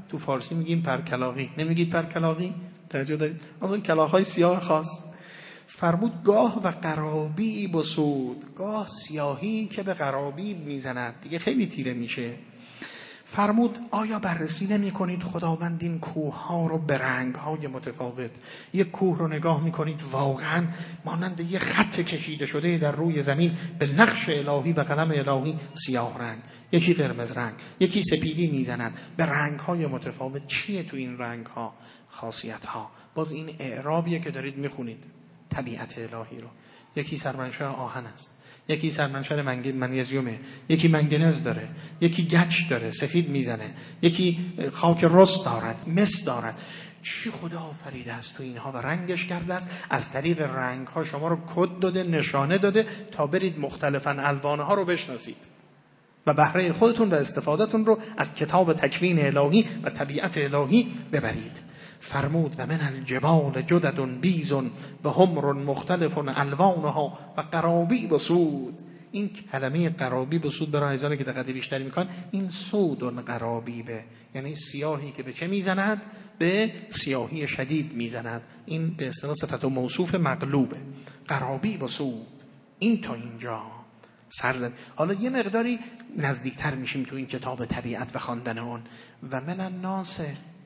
تو فارسی میگیم پرکلاغی، نمیگید پرکلاغی؟ توجه دارید؟ اون کلاغ‌های سیاه خاص. فرمود گاه و قرابی بسود، گاه سیاهی که به قرابی میزند، دیگه خیلی تیره میشه. فرمود آیا بررسی نمی کنید خداوند این کوه ها رو به رنگ های متفاوت؟ یک کوه رو نگاه می کنید واقعا مانند یک خط کشیده شده در روی زمین به نقش الهی و قلم الهی، سیاه رنگ، یکی قرمز رنگ، یکی سپیدی میزنند به رنگ های متفاوت. چیه تو این رنگ ها؟ خاصیت ها. باز این اعرابیه که دارید میخونید طبیعت الهی رو. یکی سرمنشأ آهن است، یکی سرمنشأ منیزیومه، یکی منگنز داره، یکی گچ داره سفید میزنه، یکی خاک رس دارد، مس دارد. چی خدا آفریده است تو اینها و رنگش کرده است؟ از طریق رنگ ها شما رو کد داده، نشانه داده تا برید مختلفاً الوان ها رو بشناسید و بهره خودتون و استفادهتون رو از کتاب تکوین الهی و طبیعت الهی ببرید. فرمود و من الجبال جدد بیز و حمر مختلف الوانها و قرابی بسود. این کلمه قرابی بسود برای عزیزانی که دقت بیشتری میکنن، این سود و قرابی به، یعنی سیاهی که به چه میزند؟ به سیاهی شدید میزند. این به اصطلاح صفت و موصوف مقلوبه. قرابی بسود. این تا اینجا سرزد. حالا یه مقداری نزدیکتر میشیم تو این کتاب طبیعت و خواندن اون. و من الناس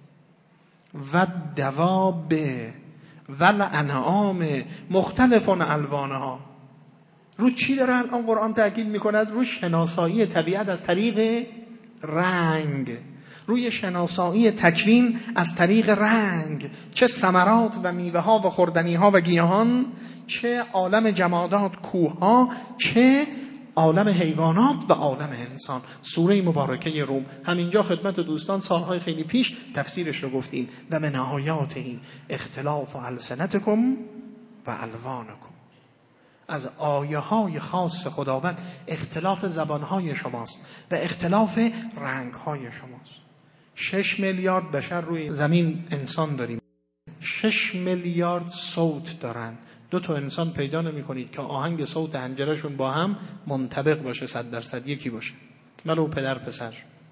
و دواب و الانعام مختلف الوانها. رو چی داره الان قرآن تاکید میکنه؟ رو شناسایی طبیعت از طریق رنگ، روی شناسایی تکوین از طریق رنگ، چه ثمرات و میوه ها و خوردنی ها و گیاهان، چه عالم جمادات کوه ها، چه عالم حیوانات و عالم انسان. سوره مبارکه روم. همینجا خدمت دوستان سالهای خیلی پیش تفسیرش رو گفتیم. و من آیاته اختلاف السنتکم و الوانکم. از آیه های خاص خداوند اختلاف زبانهای شماست و اختلاف رنگهای شماست. شش میلیارد بشر روی زمین انسان داریم. شش میلیارد صوت دارن. دو تا انسان پیدا نمی کنید که آهنگ صوت حنجرهشون با هم منطبق باشه، صد درصد یکی باشه، ولو پدر پسر.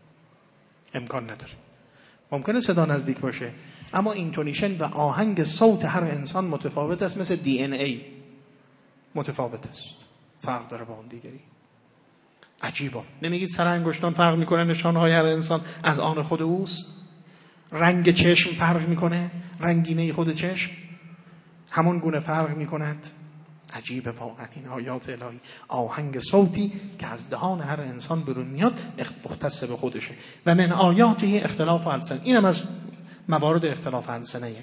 امکان نداره. ممکنه صدا نزدیک باشه اما اینتونیشن و آهنگ صوت هر انسان متفاوت است، مثل دی ان ای متفاوت است، فرق داره با اون دیگری. عجیبه. نمیگید سر انگشتان فرق میکنه نشانهای هر انسان از آن خود اوست؟ رنگ چشم فرق میکنه، رنگینه خود چشم همون گونه فرق میکند. عجیبه واقعا این آیات الهی. آهنگ صوتی که از دهان هر انسان برون میاد مختص به خودشه. و من آیاته اختلاف السن. اینم از موارد اختلاف السنه.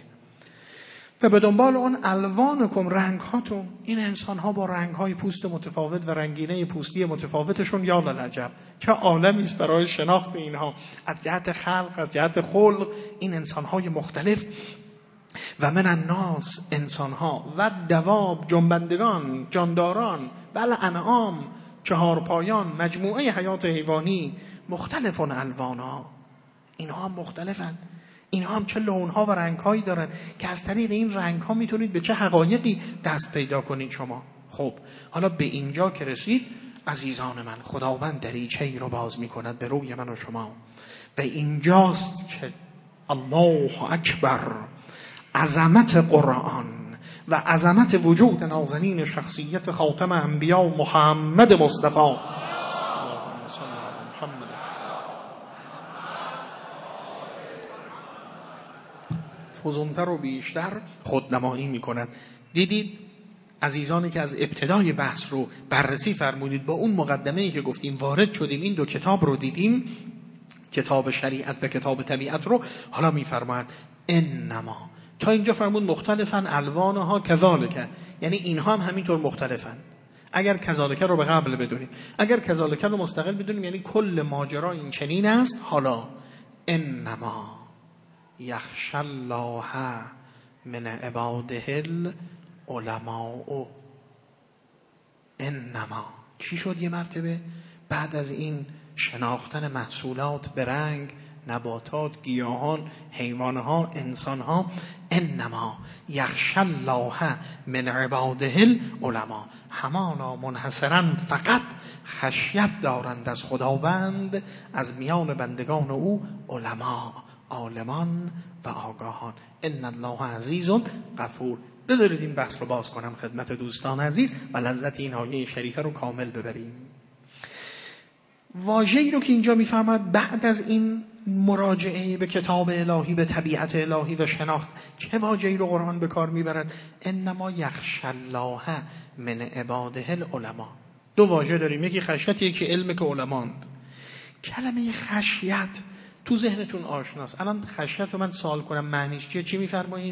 و به دنبال اون الوانکم، رنگ هاتون. این انسان ها با رنگ های پوست متفاوت و رنگینه پوستی متفاوتشون یا للعجب چه عالمی است برای شناخت اینها از جهت خلق، از جهت خلق. این انسان های مختلف. و من الناس، انسان ها، و دواب، جنبندگان، جانداران، بل انعام، چهار پایان، مجموعه حیات حیوانی، مختلف الوانها. اینها هم مختلفن. اینها هم چه لونها و رنگهایی دارن که از طریق این رنگها میتونید به چه حقایقی دست پیدا کنید شما. خب حالا به اینجا که رسید عزیزان من، خداوند دریچه‌ای رو باز میکند به روی من و شما و اینجاست که الله اکبر، عظمت قرآن و عظمت وجود نازنین شخصیت خاتم انبیا محمد مصطفی فزونتر و بیشتر خودنمایی میکند. دیدید عزیزانی که از ابتدای بحث رو بررسی فرمودید، با اون مقدمه‌ای که گفتیم وارد شدیم، این دو کتاب رو دیدیم، کتاب شریعت و کتاب طبیعت رو. حالا میفرماید انما، تا اینجا فرمود مختلفن الوانها کذالک، یعنی اینها هم همینطور مختلفن. اگر کذالک رو به قبل بدونیم، اگر کذالک رو مستقل بدونیم یعنی کل ماجرا این چنین است. حالا انما یخشی الله من عباده العلماء. انما چی شد یه مرتبه بعد از این شناختن محصولات به رنگ، نباتات، گیاهان، حیوانها، انسانها، انما یخشی الله من عباده العلماء، همانا منحصرا فقط خشیت دارند از خداوند از میان بندگان او علما. عالمان و آگاهان. ان الله عزیز غفور. بذارید این بحث رو باز کنم خدمت دوستان عزیز و لذت این آیه شریفه رو کامل ببریم. واژه‌ای رو که اینجا میفهمد بعد از این مراجعه به کتاب الهی، به طبیعت الهی و شناخت، چه واژه‌ای رو قرآن به کار میبرد؟ انما یخشی الله من عباده العلماء. دو واژه داریم، یکی خشیت، یکی علم که علمان. کلمه خشیت تو ذهنتون آشناست. الان خشیت رو من سوال کنم معنیش چیه، چی میفرمایید؟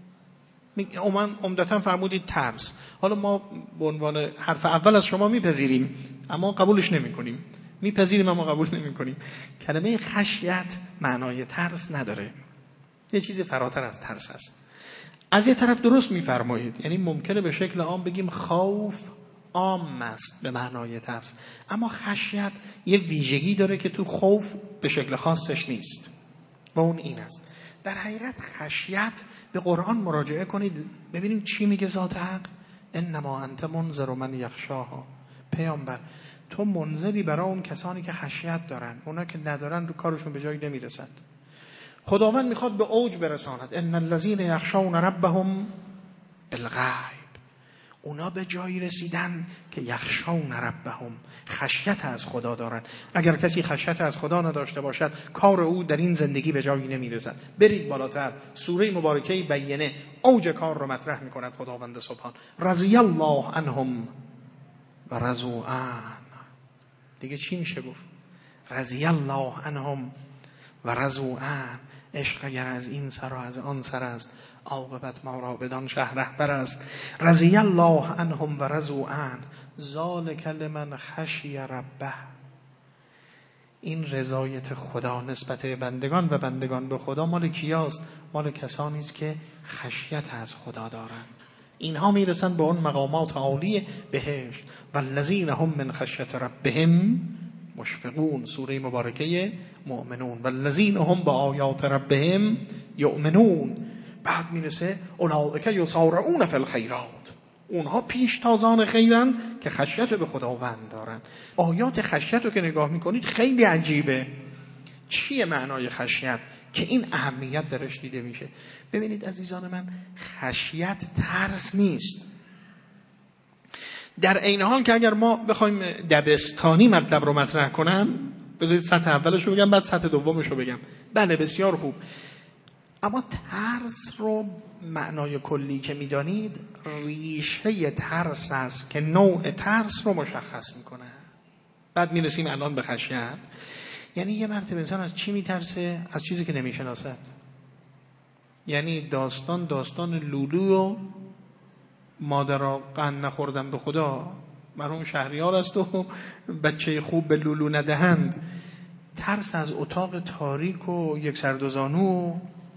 من عمدتاً فرمودید ترس. حالا ما به عنوان حرف اول از شما میپذیریم اما قبولش نمی‌کنیم. میپذیریم اما قبول نمی‌کنیم. کلمه خشیت معنای ترس نداره. یه چیزی فراتر از ترس است. از یه طرف درست میفرمایید، یعنی ممکنه به شکل عام بگیم خوف عام است به معنای ترس، اما خشیت یه ویژگی داره که تو خوف به شکل خاصش نیست و اون این است. در حقیقت خشیت به قرآن مراجعه کنید ببینیم چی میگه ذات حق. انما انت منذر من یخشاها. پیامبر تو منذری برای اون کسانی که خشیت دارن، اونا که ندارن رو کارشون به جایی نمیرسد. خداوند میخواد به اوج برساند. ان الذين یخشون ربهم بالغیب. اونا به جایی رسیدن که یخشون ربهم، خشیت از خدا دارن. اگر کسی خشیت از خدا نداشته باشد کار او در این زندگی به جایی نمیرسد. برید بالاتر، سوره مبارکه بینه اوج کار رو مطرح میکند خداوند سبحان. رضی الله عنهم و رضوا عنه. دیگه چی میشه گفت؟ رضی الله عنهم و رضوا عنه. عشق اگر از این سر و از آن سر است، عاقبت ما را بدان شهر رهبر است. رضی الله عنهم و رضوا عنه ذلک لمن خشی ربه. این رضایت خدا نسبت بندگان و بندگان به خدا مال کیاست؟ مال کسانی است که خشیت از خدا دارند. اینها میرسن به اون مقامات عالی بهشت. والذین هم من خشیت ربهم مشفقون. سوره مبارکه مؤمنون. والذین هم بآیات ربهم یؤمنون. بعد میرسه اولئک یسارعون فی الخیرات. اونها پیش تازان خیرن که خشیت به خداوند دارن. آیات خشیت رو که نگاه میکنید خیلی عجیبه. چیه معنای خشیت که این اهمیت درش دیده میشه؟ ببینید عزیزان من، خشیت ترس نیست. در این حال که اگر ما بخوایم دبستانی مطلب رو مطرح کنم، بذارید سطح اولش رو بگم بعد سطح دومش رو بگم. بله بسیار خوب. اما ترس رو معنای کلی که میدانید ریشه ترس است که نوع ترس رو مشخص میکنه. بعد میرسیم الان به خشیت. یعنی یه مرتبه انسان از چی میترسه؟ از چیزی که نمیشناسد. یعنی داستان داستان لولو و مادرها قند نخوردن به خدا، مرحوم شهریار است و بچه خوب به لولو ندهند. ترس از اتاق تاریک و یک سردوزانو.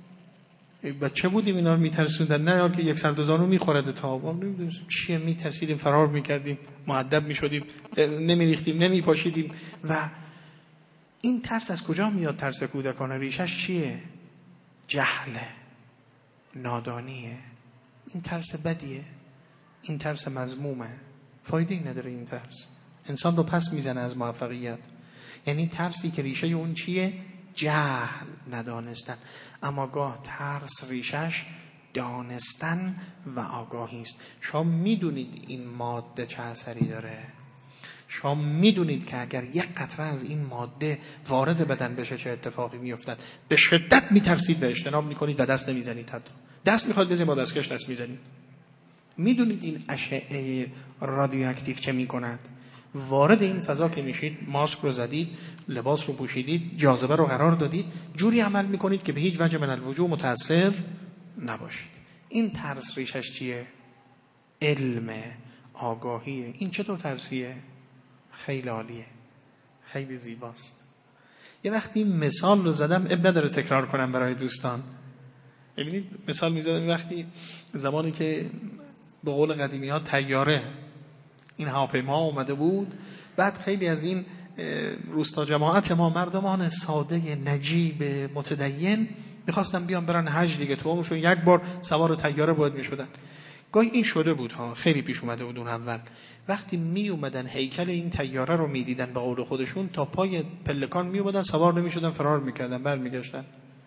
بچه بودیم اینا رو میترسوندن، نه که یک سردوزانو میخورد تا ما نمیدونیم چیه، میترسیدیم، فرار میکردیم، مؤدب میشدیم، نمیریختیم، نمیپاشیدیم. و این ترس از کجا میاد؟ ترس کودکانه ریشش چیه؟ جهله، نادانیه. این ترس بدیه، این ترس مذمومه، فایده‌ای نداره. این ترس انسان رو پس میزنه از موفقیت. یعنی ترسی که ریشه اون چیه؟ جهل، ندانستن. اما گاه ترس ریشش دانستن و آگاهی است. شما میدونید این ماده چه اثری داره. شما میدونید که اگر یک قطره از این ماده وارد بدن بشه چه اتفاقی میافتد. به شدت میترسید و اجتناب میکنید و دست نمیزنید. حتی دست میخواد بزنید با دستکش دست میزنید. میدونید این اشعه رادیواکتیو چه میکند؟ وارد این فضا که میشید، ماسک رو زدید، لباس رو پوشیدید، جاذبه رو قرار دادید، جوری عمل میکنید که به هیچ وجه من الوجوه متأثر نباشید. این ترس ریشش چیه؟ علم، آگاهیه. این چطور ترسیه؟ خیلی عالیه، خیلی زیباست. یه وقتی مثال رو زدم، اب نداره تکرار کنم برای دوستان. ببینید مثال میزدم وقتی زمانی که به قول قدیمی ها طیاره این هواپیما اومده بود، بعد خیلی از این روستا جماعت ما، مردمان ساده نجیب متدین، میخواستن بیان برن حج دیگه، تو عمرشون یک بار سوار طیاره باید میشدن. گاهی این شده بود ها، خیلی پیش اومده بود اون اول. وقتی می اومدن هیکل این طیاره رو میدیدن به قول خودشون، تا پای پلکان می اومدن، سوار نمیشدن، فرار میکردن، برمیگشتن.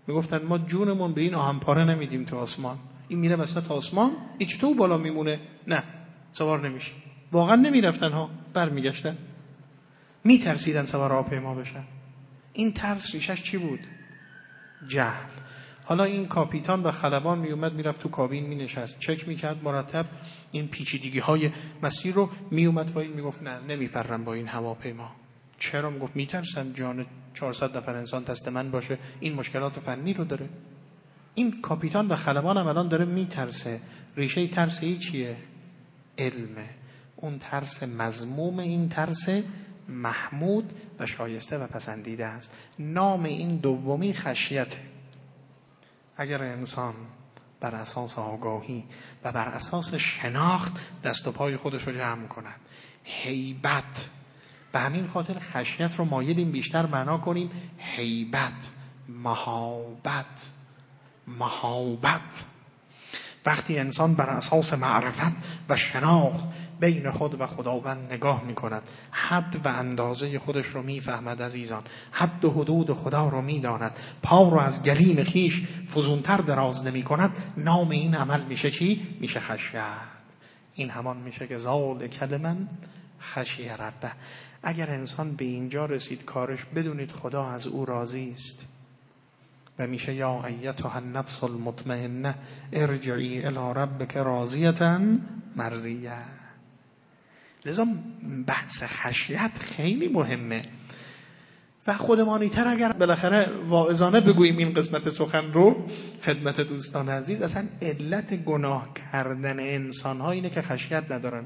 میگفتن ما جونمون به این آهنپاره نمیدیم تو آسمان. این میره وسط آسمان، هیچ تو بالا میمونه، نه سوار نمیشه. واقعا نمیرفتن ها، برمیگشتن. میترسیدن سوار هواپیما بشن. این ترس ریشش چی بود؟ جهل. حالا این کاپیتان و خلبان میومد میرفت تو کابین مینشست، چک میکرد مرتب این پیچیدگی های مسیر رو، میومد با این میگفت نه نمیپرم با این هواپیما. چرا؟ میگفت میترسم جان چهارصد نفر انسان دست من باشه، این مشکلات فنی رو داره. این کاپیتان و خلبان هم الان داره میترسه. ریشه ترس ای چیه؟ علمه. اون ترس مذموم، این ترس محمود و شایسته و پسندیده است. نام این دومی خشیته. اگر انسان بر اساس آگاهی و بر اساس شناخت دست و پای خودش رو جمع کند، هیبت، به همین خاطر خشیت رو مایلیم بیشتر معنا کنیم هیبت، مهابت. مهابت وقتی انسان بر اساس معرفت و شناخت بین خود و خداوند نگاه میکند، حد و اندازه خودش رو میفهمد عزیزان، حد و حدود خدا رو میداند، پا رو از گلیم خیش فزونتر دراز نمی کند، نام این عمل میشه چی؟ میشه خشیت. این همان میشه که زال کلمن خشیه ربه. اگر انسان به اینجا رسید کارش، بدونید خدا از او راضی است و میشه یا ایتها النفس المطمئنه ارجعی الی ربک راضیه مرضیه. لذا بحث خشیت خیلی مهمه و خودمانی‌تر اگر بالاخره واعظانه بگوییم این قسمت سخن رو خدمت دوستان عزیز، اصلا علت گناه کردن انسان‌ها اینه که خشیت ندارن.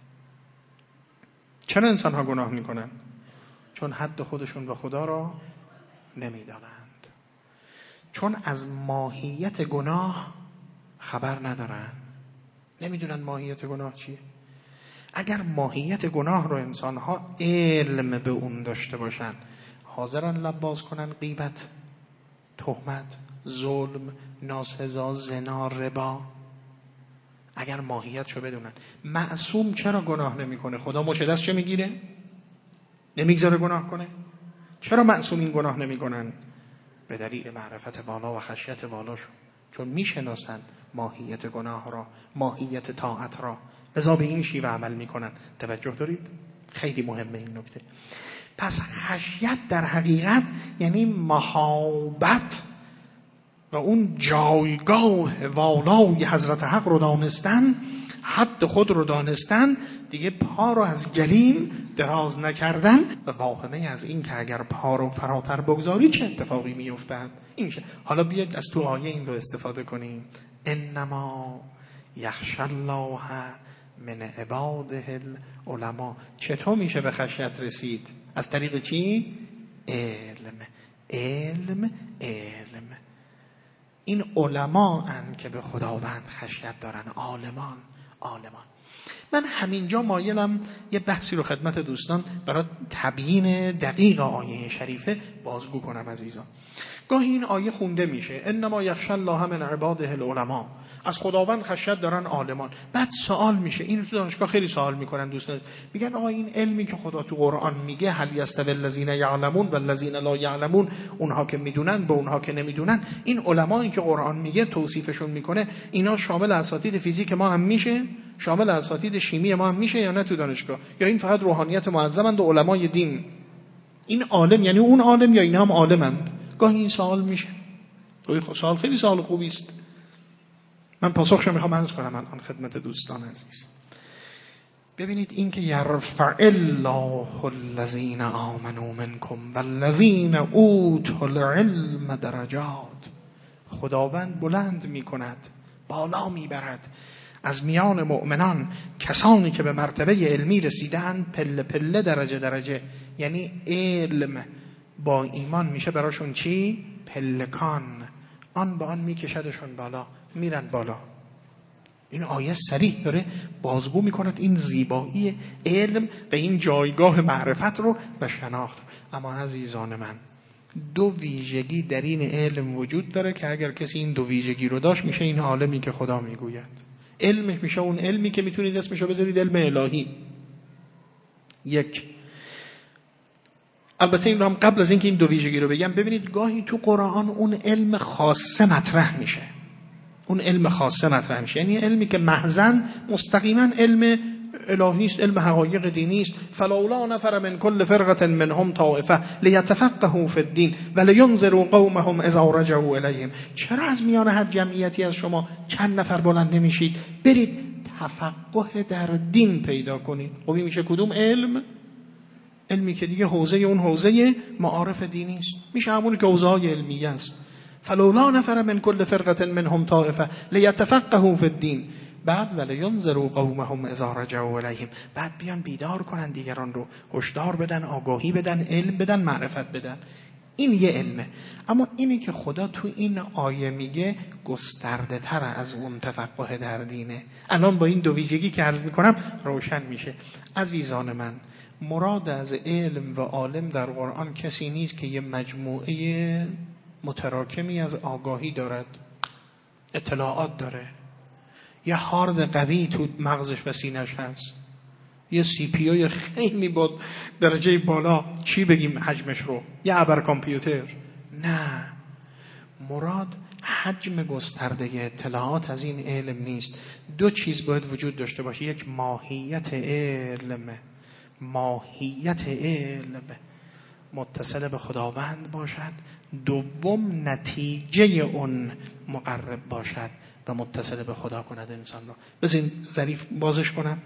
چرا انسان‌ها گناه میکنن؟ چون حد خودشون و خدا را نمیدانند، چون از ماهیت گناه خبر ندارن، نمیدونن ماهیت گناه چیه. اگر ماهیت گناه رو انسان‌ها علم به اون داشته باشن، حاضرن لب باز کنن غیبت، تهمت، ظلم، ناسزا، زنا، ربا. اگر ماهیتشو بدونن. معصوم چرا گناه نمیکنه؟ خدا مچ دست چه میگیره؟ نمیگذاره گناه کنه؟ چرا معصومین گناه نمیکنن؟ به دلیل معرفت بالا و خشیت بالاشون، چون میشناسن ماهیت گناه را، ماهیت طاعت را، لذا به این شیوه عمل میکنن. توجه دارید؟ خیلی مهمه این نکته. پس خشیت در حقیقت یعنی مهابت و اون جایگاه والای حضرت حق رو دانستن، حد خود رو دانستن، دیگه پا رو از گلیم دراز نکردن و واهمه از این که اگر پا رو فراتر بگذاری چه اتفاقی میافتد. این شه. حالا بیاید از تو آیه این رو استفاده کنیم. انما یخشی الله من عباده العلماء. چطور میشه به خشیت رسید؟ از طریق چی؟ علم. علم علم. این علما ان که به خداوند خشیت دارن، عالمان عالمان. من همینجا مایلم یه بحثی رو خدمت دوستان برای تبیین دقیق آیه شریفه بازگو کنم عزیزان. گاهی این آیه خونده میشه انما یخشی الله من عباده العلماء، از خداوند خشیت دارن عالمان. بعد سوال میشه، این تو دانشگاه خیلی سوال میکنن دوستان، میگن آقا این علمی که خدا تو قرآن میگه هل یستوی الذین یعلمون و الذین لا یعلمون، اونها که میدونن به اونها که نمیدونن، این علمایی که قرآن میگه توصیفشون میکنه، اینا شامل اساتید فیزیک ما هم میشه، شامل اساتید شیمی ما هم میشه یا نه تو دانشگاه؟ یا این فقط روحانیت معظمند و علمای دین؟ این عالم یعنی اون عالم یا اینا هم عالمند؟ گاهی این سوال میشه. سوال خیلی سوال خوبی است. من پاسخش میخوام عرض کنم الان خدمت دوستان عزیز. ببینید این که یرفع الله الذین آمنوا منکم والذین اوتوا العلم درجات، خداوند بلند میکند، بالا میبرد از میان مؤمنان کسانی که به مرتبه علمی رسیدن، پله پله درجه درجه. یعنی علم با ایمان میشه براشون چی؟ پلکان. آن با آن میکشدشون بالا، میرن بالا. این آیه صریح داره بازگو میکند این زیبایی علم و این جایگاه معرفت رو و شناخت. اما عزیزان من، دو ویژگی در این علم وجود داره که اگر کسی این دو ویژگی رو داشت میشه این عالمی که خدا میگوید. علمش میشه اون علمی که میتونید اسمشو بذارید علم الهی. یک، البته این رو هم قبل از اینکه این دو ویژگی رو بگم، ببینید گاهی تو قرآن اون علم خاصه مطرح میشه. اون علم خاصه مطرح میشه، یعنی علمی که محضاً مستقیما علم الهی است، علم حقایق دینی است. فلولا نفر من كل فرقة منهم طائفة لیتفقهوا فی الدین ولینذروا قومهم اذا رجعوا الیهم. چرا از میان هر جمعیتی از شما چند نفر بلند نمیشید برید تفقه در دین پیدا کنید؟ خب این میشه کدوم علم؟ علمی که دیگه حوزه اون حوزه معارف دینی است، میشه همون که حوزه های علمیه است. فلولا نفر من كل فرقة منهم طائفة لیتفقهوا فی الدین، بعد ولینذروا قومهم اذا رجعوا الیهم، بعد بیان بیدار کنن دیگران رو، هشدار بدن، آگاهی بدن، علم بدن، معرفت بدن. این یه علمه. اما اینی که خدا تو این آیه میگه گسترده تر از اون تفقه در دینه. الان با این دو ویژگی که عرض میکنم روشن میشه. عزیزان من، مراد از علم و عالم در قرآن کسی نیست که یه مجموعه متراکمی از آگاهی دارد، اطلاعات داره، یه هارد قوی تو مغزش و سینه‌اش هست، یه سی پی یو خیلی با درجه بالا، چی بگیم حجمش رو، یه ابر کامپیوتر. نه، مراد حجم گسترده اطلاعات از این علم نیست. دو چیز باید وجود داشته باشه. یک ماهیت علم، ماهیت علم متصل به خداوند باشد. دوم نتیجه اون مقرب باشد و متصل به خدا کند انسان رو. بذارین ظریف بازش کنم.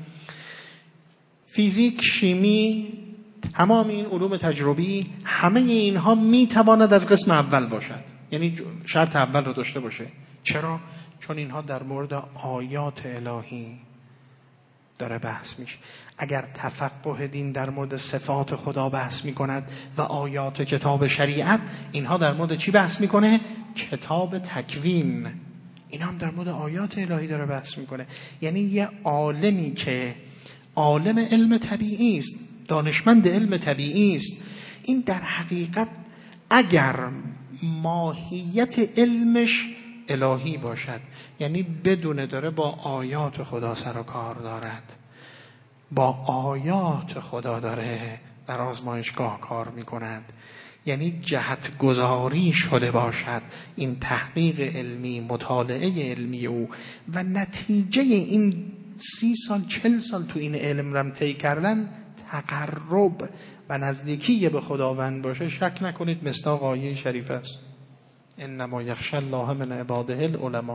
فیزیک، شیمی، تمام این علوم تجربی، همه اینها میتواند از قسم اول باشد، یعنی شرط اول رو داشته باشه. چرا؟ چون اینها در مورد آیات الهی داره بحث میشه. اگر تفقه دین در مورد صفات خدا بحث میکند و آیات کتاب شریعت، اینها در مورد چی بحث میکنه؟ کتاب تکوین. این هم در مورد آیات الهی داره بحث میکنه. یعنی یه عالمی که عالم علم طبیعی است، دانشمند علم طبیعی است، این در حقیقت اگر ماهیت علمش الهی باشد، یعنی بدونه داره با آیات خدا سر و کار دارد، با آیات خدا داره در آزمایشگاه کار میکند، یعنی جهت گذاری شده باشد این تحقیق علمی، مطالعه علمی او، و نتیجه این سی سال چل سال تو این علم رم طی کردن تقرب و نزدیکی به خداوند باشه، شک نکنید مصداق آیه شریف است: انما یخشی الله من عباده العلماء.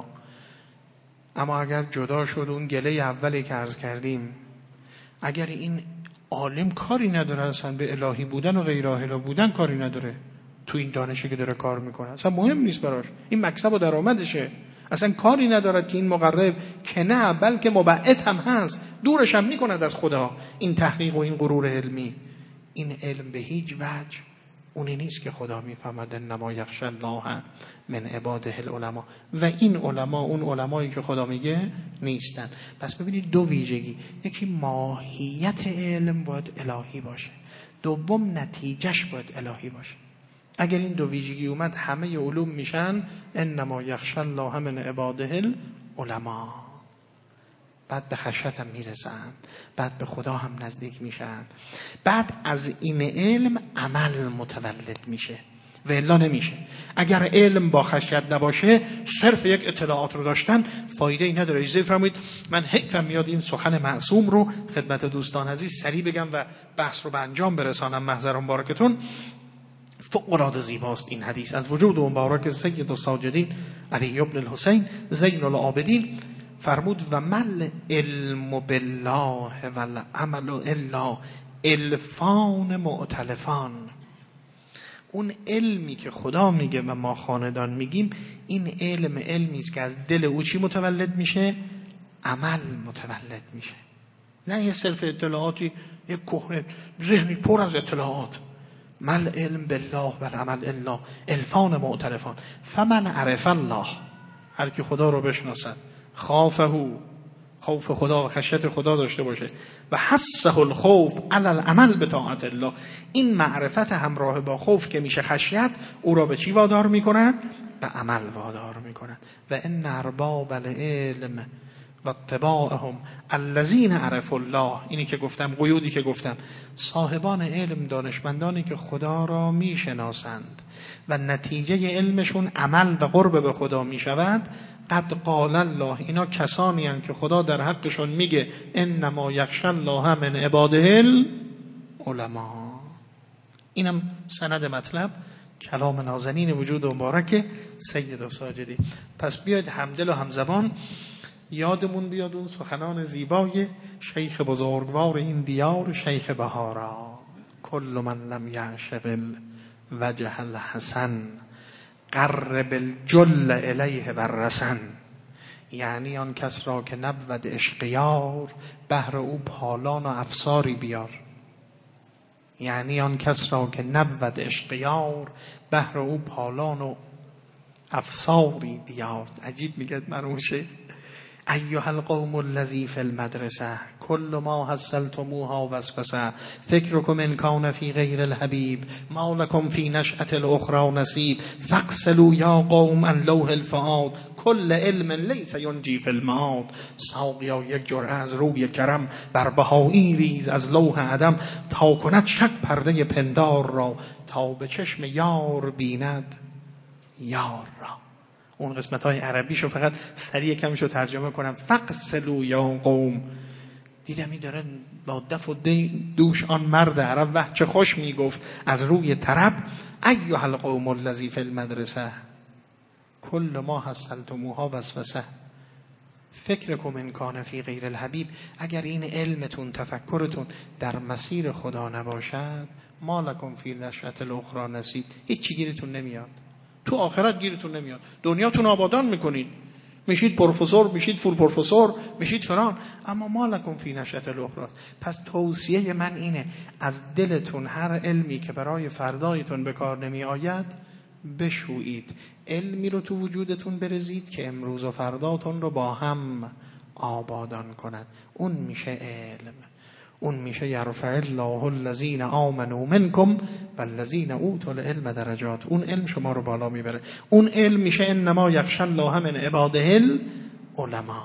اما اگر جدا شد اون گله اولی که عرض کردیم، اگر این عالم کاری نداره اصلا به الهی بودن و غیر الهی بودن کاری نداره، تو این دانشی که داره کار میکنه اصلا مهم نیست براش، این مکسب و درآمدشه، اصلا کاری ندارد که این مقرب که نه بلکه مبعد هم هست، دورش هم میکند از خدا این تحقیق و این غرور علمی. این علم به هیچ وجه اونی نیست که خدا میفهمد انما یخشی الله من عباده العلماء، و این علما اون علمایی که خدا میگه نیستن. پس ببینید دو ویژگی: یکی ماهیت علم باید الهی باشه، دوم نتیجهش باید الهی باشه. اگر این دو ویژگی اومد همه علوم میشن انما یخشی الله من عباده العلماء. بعد به خشیت هم میرسن، بعد به خدا هم نزدیک میشن، بعد از این علم عمل متولد میشه و الا نمیشه. اگر علم با خشیت نباشه، صرف یک اطلاعات رو داشتن فایده ای نداره. اجازه فرمایید من حیفم میاد این سخن معصوم رو خدمت دوستان عزیز سریع بگم و بحث رو به انجام برسانم. محضر مبارکتون، فوق العاده زیباست این حدیث از وجود مبارک سید الساجدین علی ابن الحسین زین العابدین. فرمود و مل علم بالله و العمل الا الفان معتلفان. اون علمی که خدا میگه و ما خاندان میگیم، این علم علمی است که از دل او چی متولد میشه؟ عمل متولد میشه. نه یه صرف اطلاعاتی، یک کهنه ذهنی پر از اطلاعات. مل علم بالله و العمل الا الفان معتلفان. فمن عرف الله، هر کی خدا رو بشناسد، خافه، خوف خدا و خشیت خدا داشته باشه، و حسه الخوف علی العمل بطاعت الله، این معرفت همراه با خوف که میشه خشیت، او را به چی وادار میکند؟ به عمل وادار میکند. و ان ارباب العلم و اتباعهم الذین عرفوا الله، اینی که گفتم، قیودی که گفتم، صاحبان علم، دانشمندانی که خدا را میشناسند و نتیجه علمشون عمل و قرب به خدا میشود. قد قال الله، اینا کسانی هستند که خدا در حقشون میگه انما یخشی الله من عباده العلماء. اینم سند مطلب کلام نازنین وجود مبارک سید الساجدی. پس بیاید همدل و همزبان یادمون بیاد اون سخنان زیبای شیخ بزرگوار این دیار، شیخ بهارا: کل من لم یعشق وجه الحسن قرب الجل الیه والرسن. یعنی آن کس را که نبود اشقیار، بهر او پالان و افساری بیار. یعنی آن کس را که نبود اشقیار، بهر او پالان و افساری بیار. عجیب میگه مرموشه: ایها القوم الذی فی المدرسه کل ما حصلتموها وسوسه فکرکم ان کان فی غیر الحبیب ما لکم فی نشأة الاخری نصیب فاغسلوا یا قوم عن لوح الفؤاد کل علم لیس ینجی فی المعاد. ساقیا یک جرعه از روی کرم بر بهایی ریز از لوح عدم تا کند شک پرده پندار را تا به چشم یار بیند یار را. اون قسمت های عربیشو فقط سریع کمشو ترجمه کنم: فغسلوا یا قوم. دیدم این داره با دف و دوش آن مرد عرب وحچه چه خوش میگفت از روی طرب: ایها القوم الذی فی المدرسه کل ما حصلتموها وسوسه فکرکم ان کان فی غیر الحبیب. اگر این علمتون، تفکرتون در مسیر خدا نباشد، ما لکم فی نشأة الاخری نصیب، هیچ چی گیرتون نمیاد، تو آخرت گیرتون نمیاد. دنیاتون آبادان میکنید، میشید پروفسور، میشید فول پروفسور، میشید فلان، اما ما لکم فی نشأة الاخری. پس توصیه من اینه: از دلتون هر علمی که برای فردایتون به کار نمی آید بشویید. علمی رو تو وجودتون برزید که امروز و فرداتون رو با هم آبادان کند. اون میشه علم. اون میشه یرفع الله الذین آمنوا منکم والذین اوتوا العلم درجات. اون علم شما رو بالا میبره. اون علم میشه انما یخشی الله من عباده العلماء.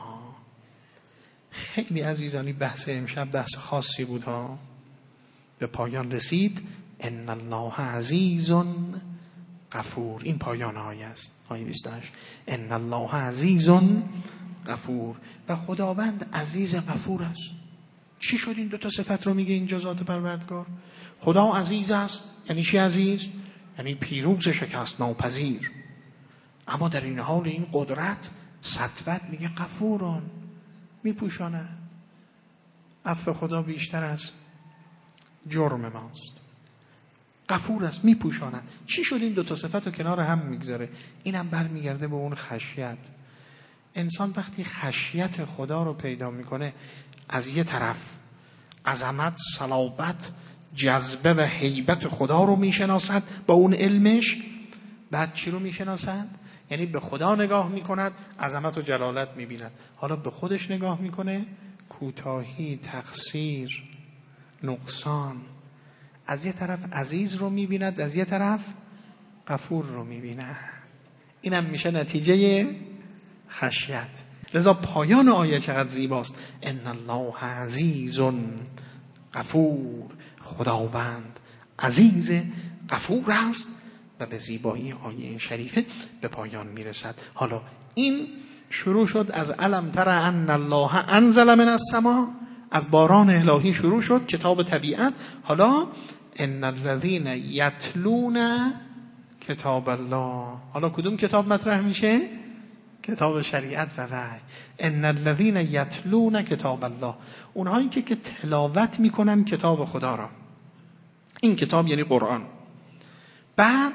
خیلی عزیزانی بحث امشب بحث خاصی بود ها، به پایان رسید. ان الله عزیز غفور. این پایان آیه است، آیه بیست و هشت. ان الله عزیز غفور. و خداوند عزیز غفور است. چی شد این دو تا صفت رو میگه اینجا ذات پروردگار؟ خدا عزیز است، یعنی چی عزیز؟ یعنی پیروز، شکست ناپذیر. اما در این حال این قدرت، سطوت، میگه غفوران، میپوشانه. عفو خدا بیشتر از جرم ماست. غفور است، میپوشاند. چی شد این دو تا صفت رو کنار هم میگذاره؟ اینم برمیگرده به اون خشیت. انسان وقتی خشیت خدا رو پیدا میکنه، از یه طرف عظمت، صلابت، جذبه و هیبت خدا رو میشناسد با اون علمش. بعد چی رو میشناسد؟ یعنی به خدا نگاه میکند، عظمت و جلالت میبیند. حالا به خودش نگاه میکنه، کوتاهی، تقصیر، نقصان. از یه طرف عزیز رو میبیند، از یه طرف غفور رو میبیند. اینم میشه نتیجه خشیت. لذا پایان آیه چقدر زیباست: ان الله عزیز غفور. خداوند عزیز غفور است. و به زیبایی آیه شریفه به پایان میرسد. حالا این شروع شد از الم تر ان الله انزل من السماء، از باران الهی شروع شد، کتاب طبیعت. حالا ان الذین یتلون کتاب الله. حالا کدوم کتاب مطرح میشه؟ کتاب شریعت و وحی. ان الذین یتلون کتاب الله، اونهایی که که تلاوت میکنن کتاب خدا را. این کتاب یعنی قرآن. بعد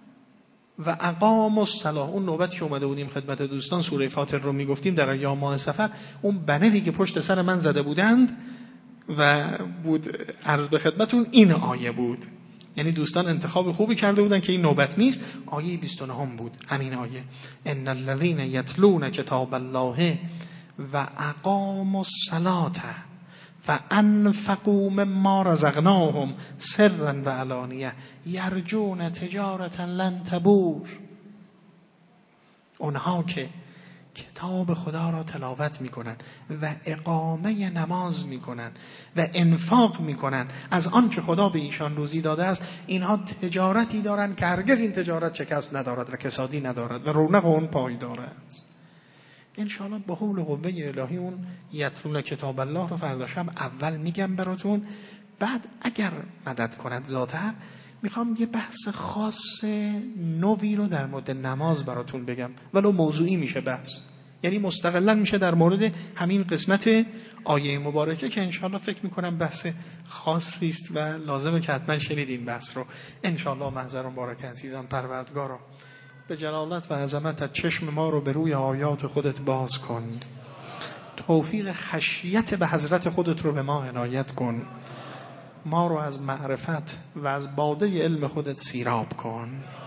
و اقام الصلاه، اون نوبتی که اومده بودیم خدمت دوستان سوره فاطر رو میگفتیم در ایام ماه سفر، اون بنری که پشت سر من زده بودند و بود عرض به خدمتون، این آیه بود. یعنی دوستان انتخاب خوبی کرده بودن که این نوبت نیست. آیه بیست و نه بود، همین آیه: ان الذین یتلون کتاب الله و اقاموا الصلاه و انفقوا مما رزقناهم سرا و علانیه یرجون تجارتا لن تبور. اونها که کتاب خدا را تلاوت میکنن و اقامه نماز میکنن و انفاق میکنن از آن که خدا به ایشان روزی داده است، اینها تجارتی دارن که هرگز این تجارت شکست ندارد و کسادی ندارد و رونق اون پایدار است. انشاءالله به حول و قوه الهی اون یتلون کتاب الله رو فردا شب اول میگم براتون، بعد اگر مدد کند ذاته میخوام یه بحث خاص نوی رو در مورد نماز براتون بگم، ولو موضوعی میشه بحث، یعنی مستقلا میشه در مورد همین قسمت آیه مبارکه که انشاءالله فکر میکنم بحث خاصی است و لازمه که حتما شنیدین بحث رو. انشاءالله محضر مبارک عزیزان پروردگارا به جلالت و عظمتت چشم ما رو به روی آیات خودت باز کن، توفیق خشیت به حضرت خودت رو به ما عنایت کن، ما رو از معرفت و از باده علم خودت سیراب کن.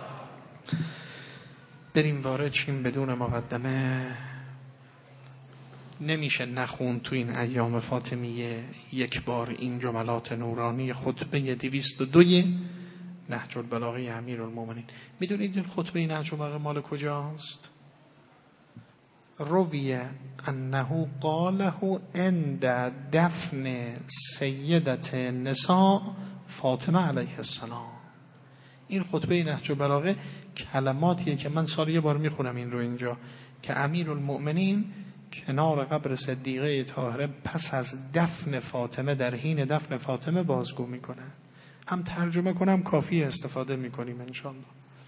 بریم وارد شیم بدون مقدمه. نمیشه نخون تو این ایام فاطمیه یک بار این جملات نورانی خطبه دویست و دوی نهج البلاغه امیرالمومنین. میدونید این خطبه نهج البلاغه مال کجاست؟ رویه انه قاله عند دفن سیدت نساء فاطمه علیه السلام. این خطبه نهج البلاغه کلماتیه که من سال یه بار میخونم این رو اینجا، که امیرالمؤمنین کنار قبر صدیقه طاهره پس از دفن فاطمه، در حین دفن فاطمه بازگو میکنن. هم ترجمه کنم کافی استفاده میکنیم انشاءالله.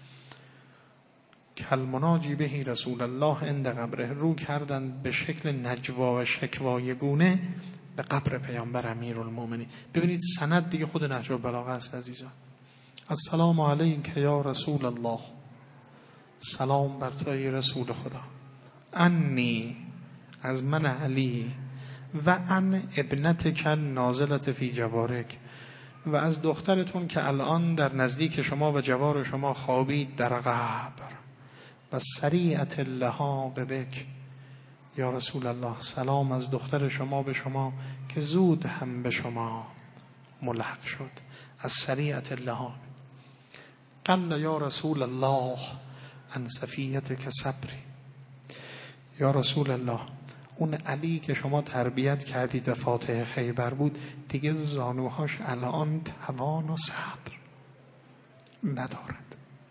کلمناجی بهی رسول الله عند قبره، رو کردن به شکل نجوا و شکوای گونه به قبر پیامبر امیرالمؤمنین. ببینید سند دیگه خود نهج البلاغه است عزیزان. السلام علیک یا رسول الله، سلام بر تو ای رسول خدا، انی از من علی، و ان ابنتک نازلت فی جوارک، و از دخترتون که الان در نزدیک شما و جوار شما خوابید در قبر، و سریعت اللحاق بک، یا رسول الله سلام از دختر شما به شما که زود هم به شما ملحق شد. از سریعت اللحاق. قال یا رسول الله ان صفیتک صبری، یا رسول الله اون علی که شما تربیت کردید و فاتح خیبر بود دیگه زانوهاش الان توان و صبر ندارد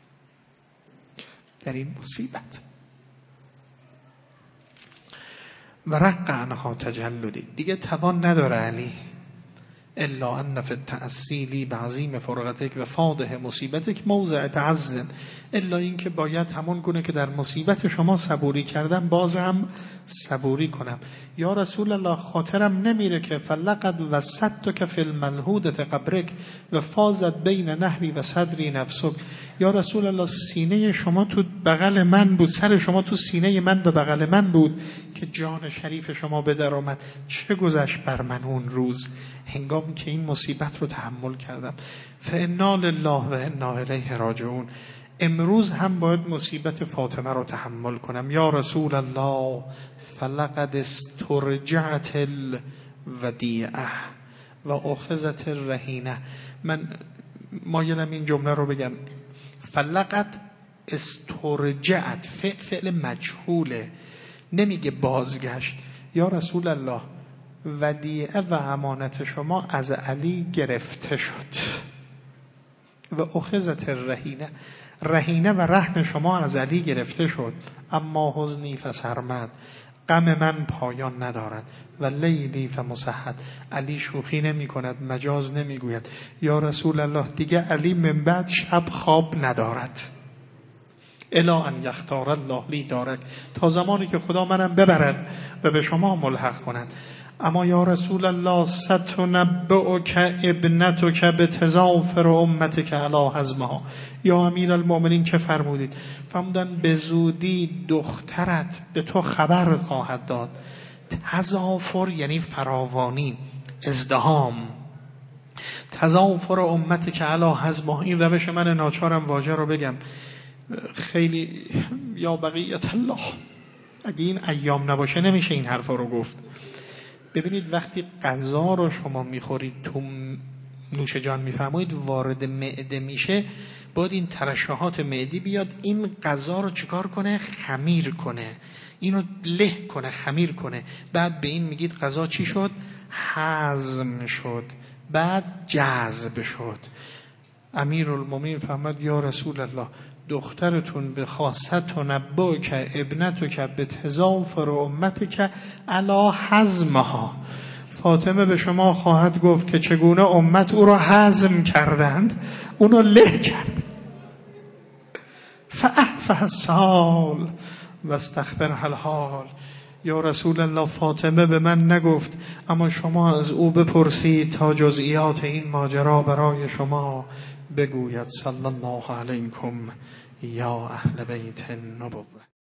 در این مصیبت. و رق عنها تجلدی، دیگه توان نداره علی، الا ان فی التأصیلی بعظیم فرقتک و فاضح مصیبتک موضع تعز، الا این که باید همون گونه که در مصیبت شما صبوری کردم باز هم صبوری کنم. یا رسول الله خاطرم نمیره که فلقد وسطتک فی الملحودة قبرک و فازت بین نهری و صدری نفسک، یا رسول الله سینه شما تو بغل من بود، سر شما تو سینه من به بغل من بود که جان شریف شما به در آمد. چه گذشت بر من اون روز هنگامی که این مصیبت رو تحمل کردم. فانا لله و انا الیه راجعون. امروز هم باید مصیبت فاطمه رو تحمل کنم. یا رسول الله فلقد استرجعت الودیعه و اخذت الرهینه. من مایلم این جمله رو بگم. فلقد استرجعت فعل فعل مجهوله، نمیگه بازگشت. یا رسول الله ودیعه و امانت شما از علی گرفته شد و اخذت الرهینه، رهینه و رهن شما از علی گرفته شد. اما حزنی فسرمد، غم من پایان ندارد. و لیلی فمسحد، علی شوخی نمی کند، مجاز نمی گوید. یا رسول الله دیگه علی من بعد شب خواب ندارد. الا ان یختار الله لی دارک، تا زمانی که خدا منم ببرد و به شما ملحق کند. اما یا رسول الله ستنبئک ابنتک بتظافر امتک علی حزمها. یا امیر المؤمنین که فرمودید؟ فرمودن به زودی دخترت به تو خبر خواهد داد. تظافر یعنی فراوانی، ازدحام. تظافر امتک علی حزمها، این روش من ناچارم واژه رو بگم خیلی. یا بقیت الله، اگه این ایام نباشه نمیشه این حرفا رو گفت. ببینید وقتی غذا رو شما میخورید تو نوش جان میفرمایید وارد معده میشه، باید این ترشحات معدی بیاد این غذا رو چیکار کنه؟ خمیر کنه، اینو له کنه، خمیر کنه. بعد به این میگید غذا چی شد؟ هضم شد، بعد جذب شد. امیرالمومنین فرمود یا رسول الله دخترتون به خاصت تنبؤ که ابنتو که به تضافر امت که علی هضمها، فاطمه به شما خواهد گفت که چگونه امت او را هضم کردند، اونو له کرد. فاعفه السال و استغفر الحال. یا رسول الله فاطمه به من نگفت، اما شما از او بپرسید تا جزئیات این ماجرا برای شما بگوید. صلی الله علیکم یا اهل بیت النبوة.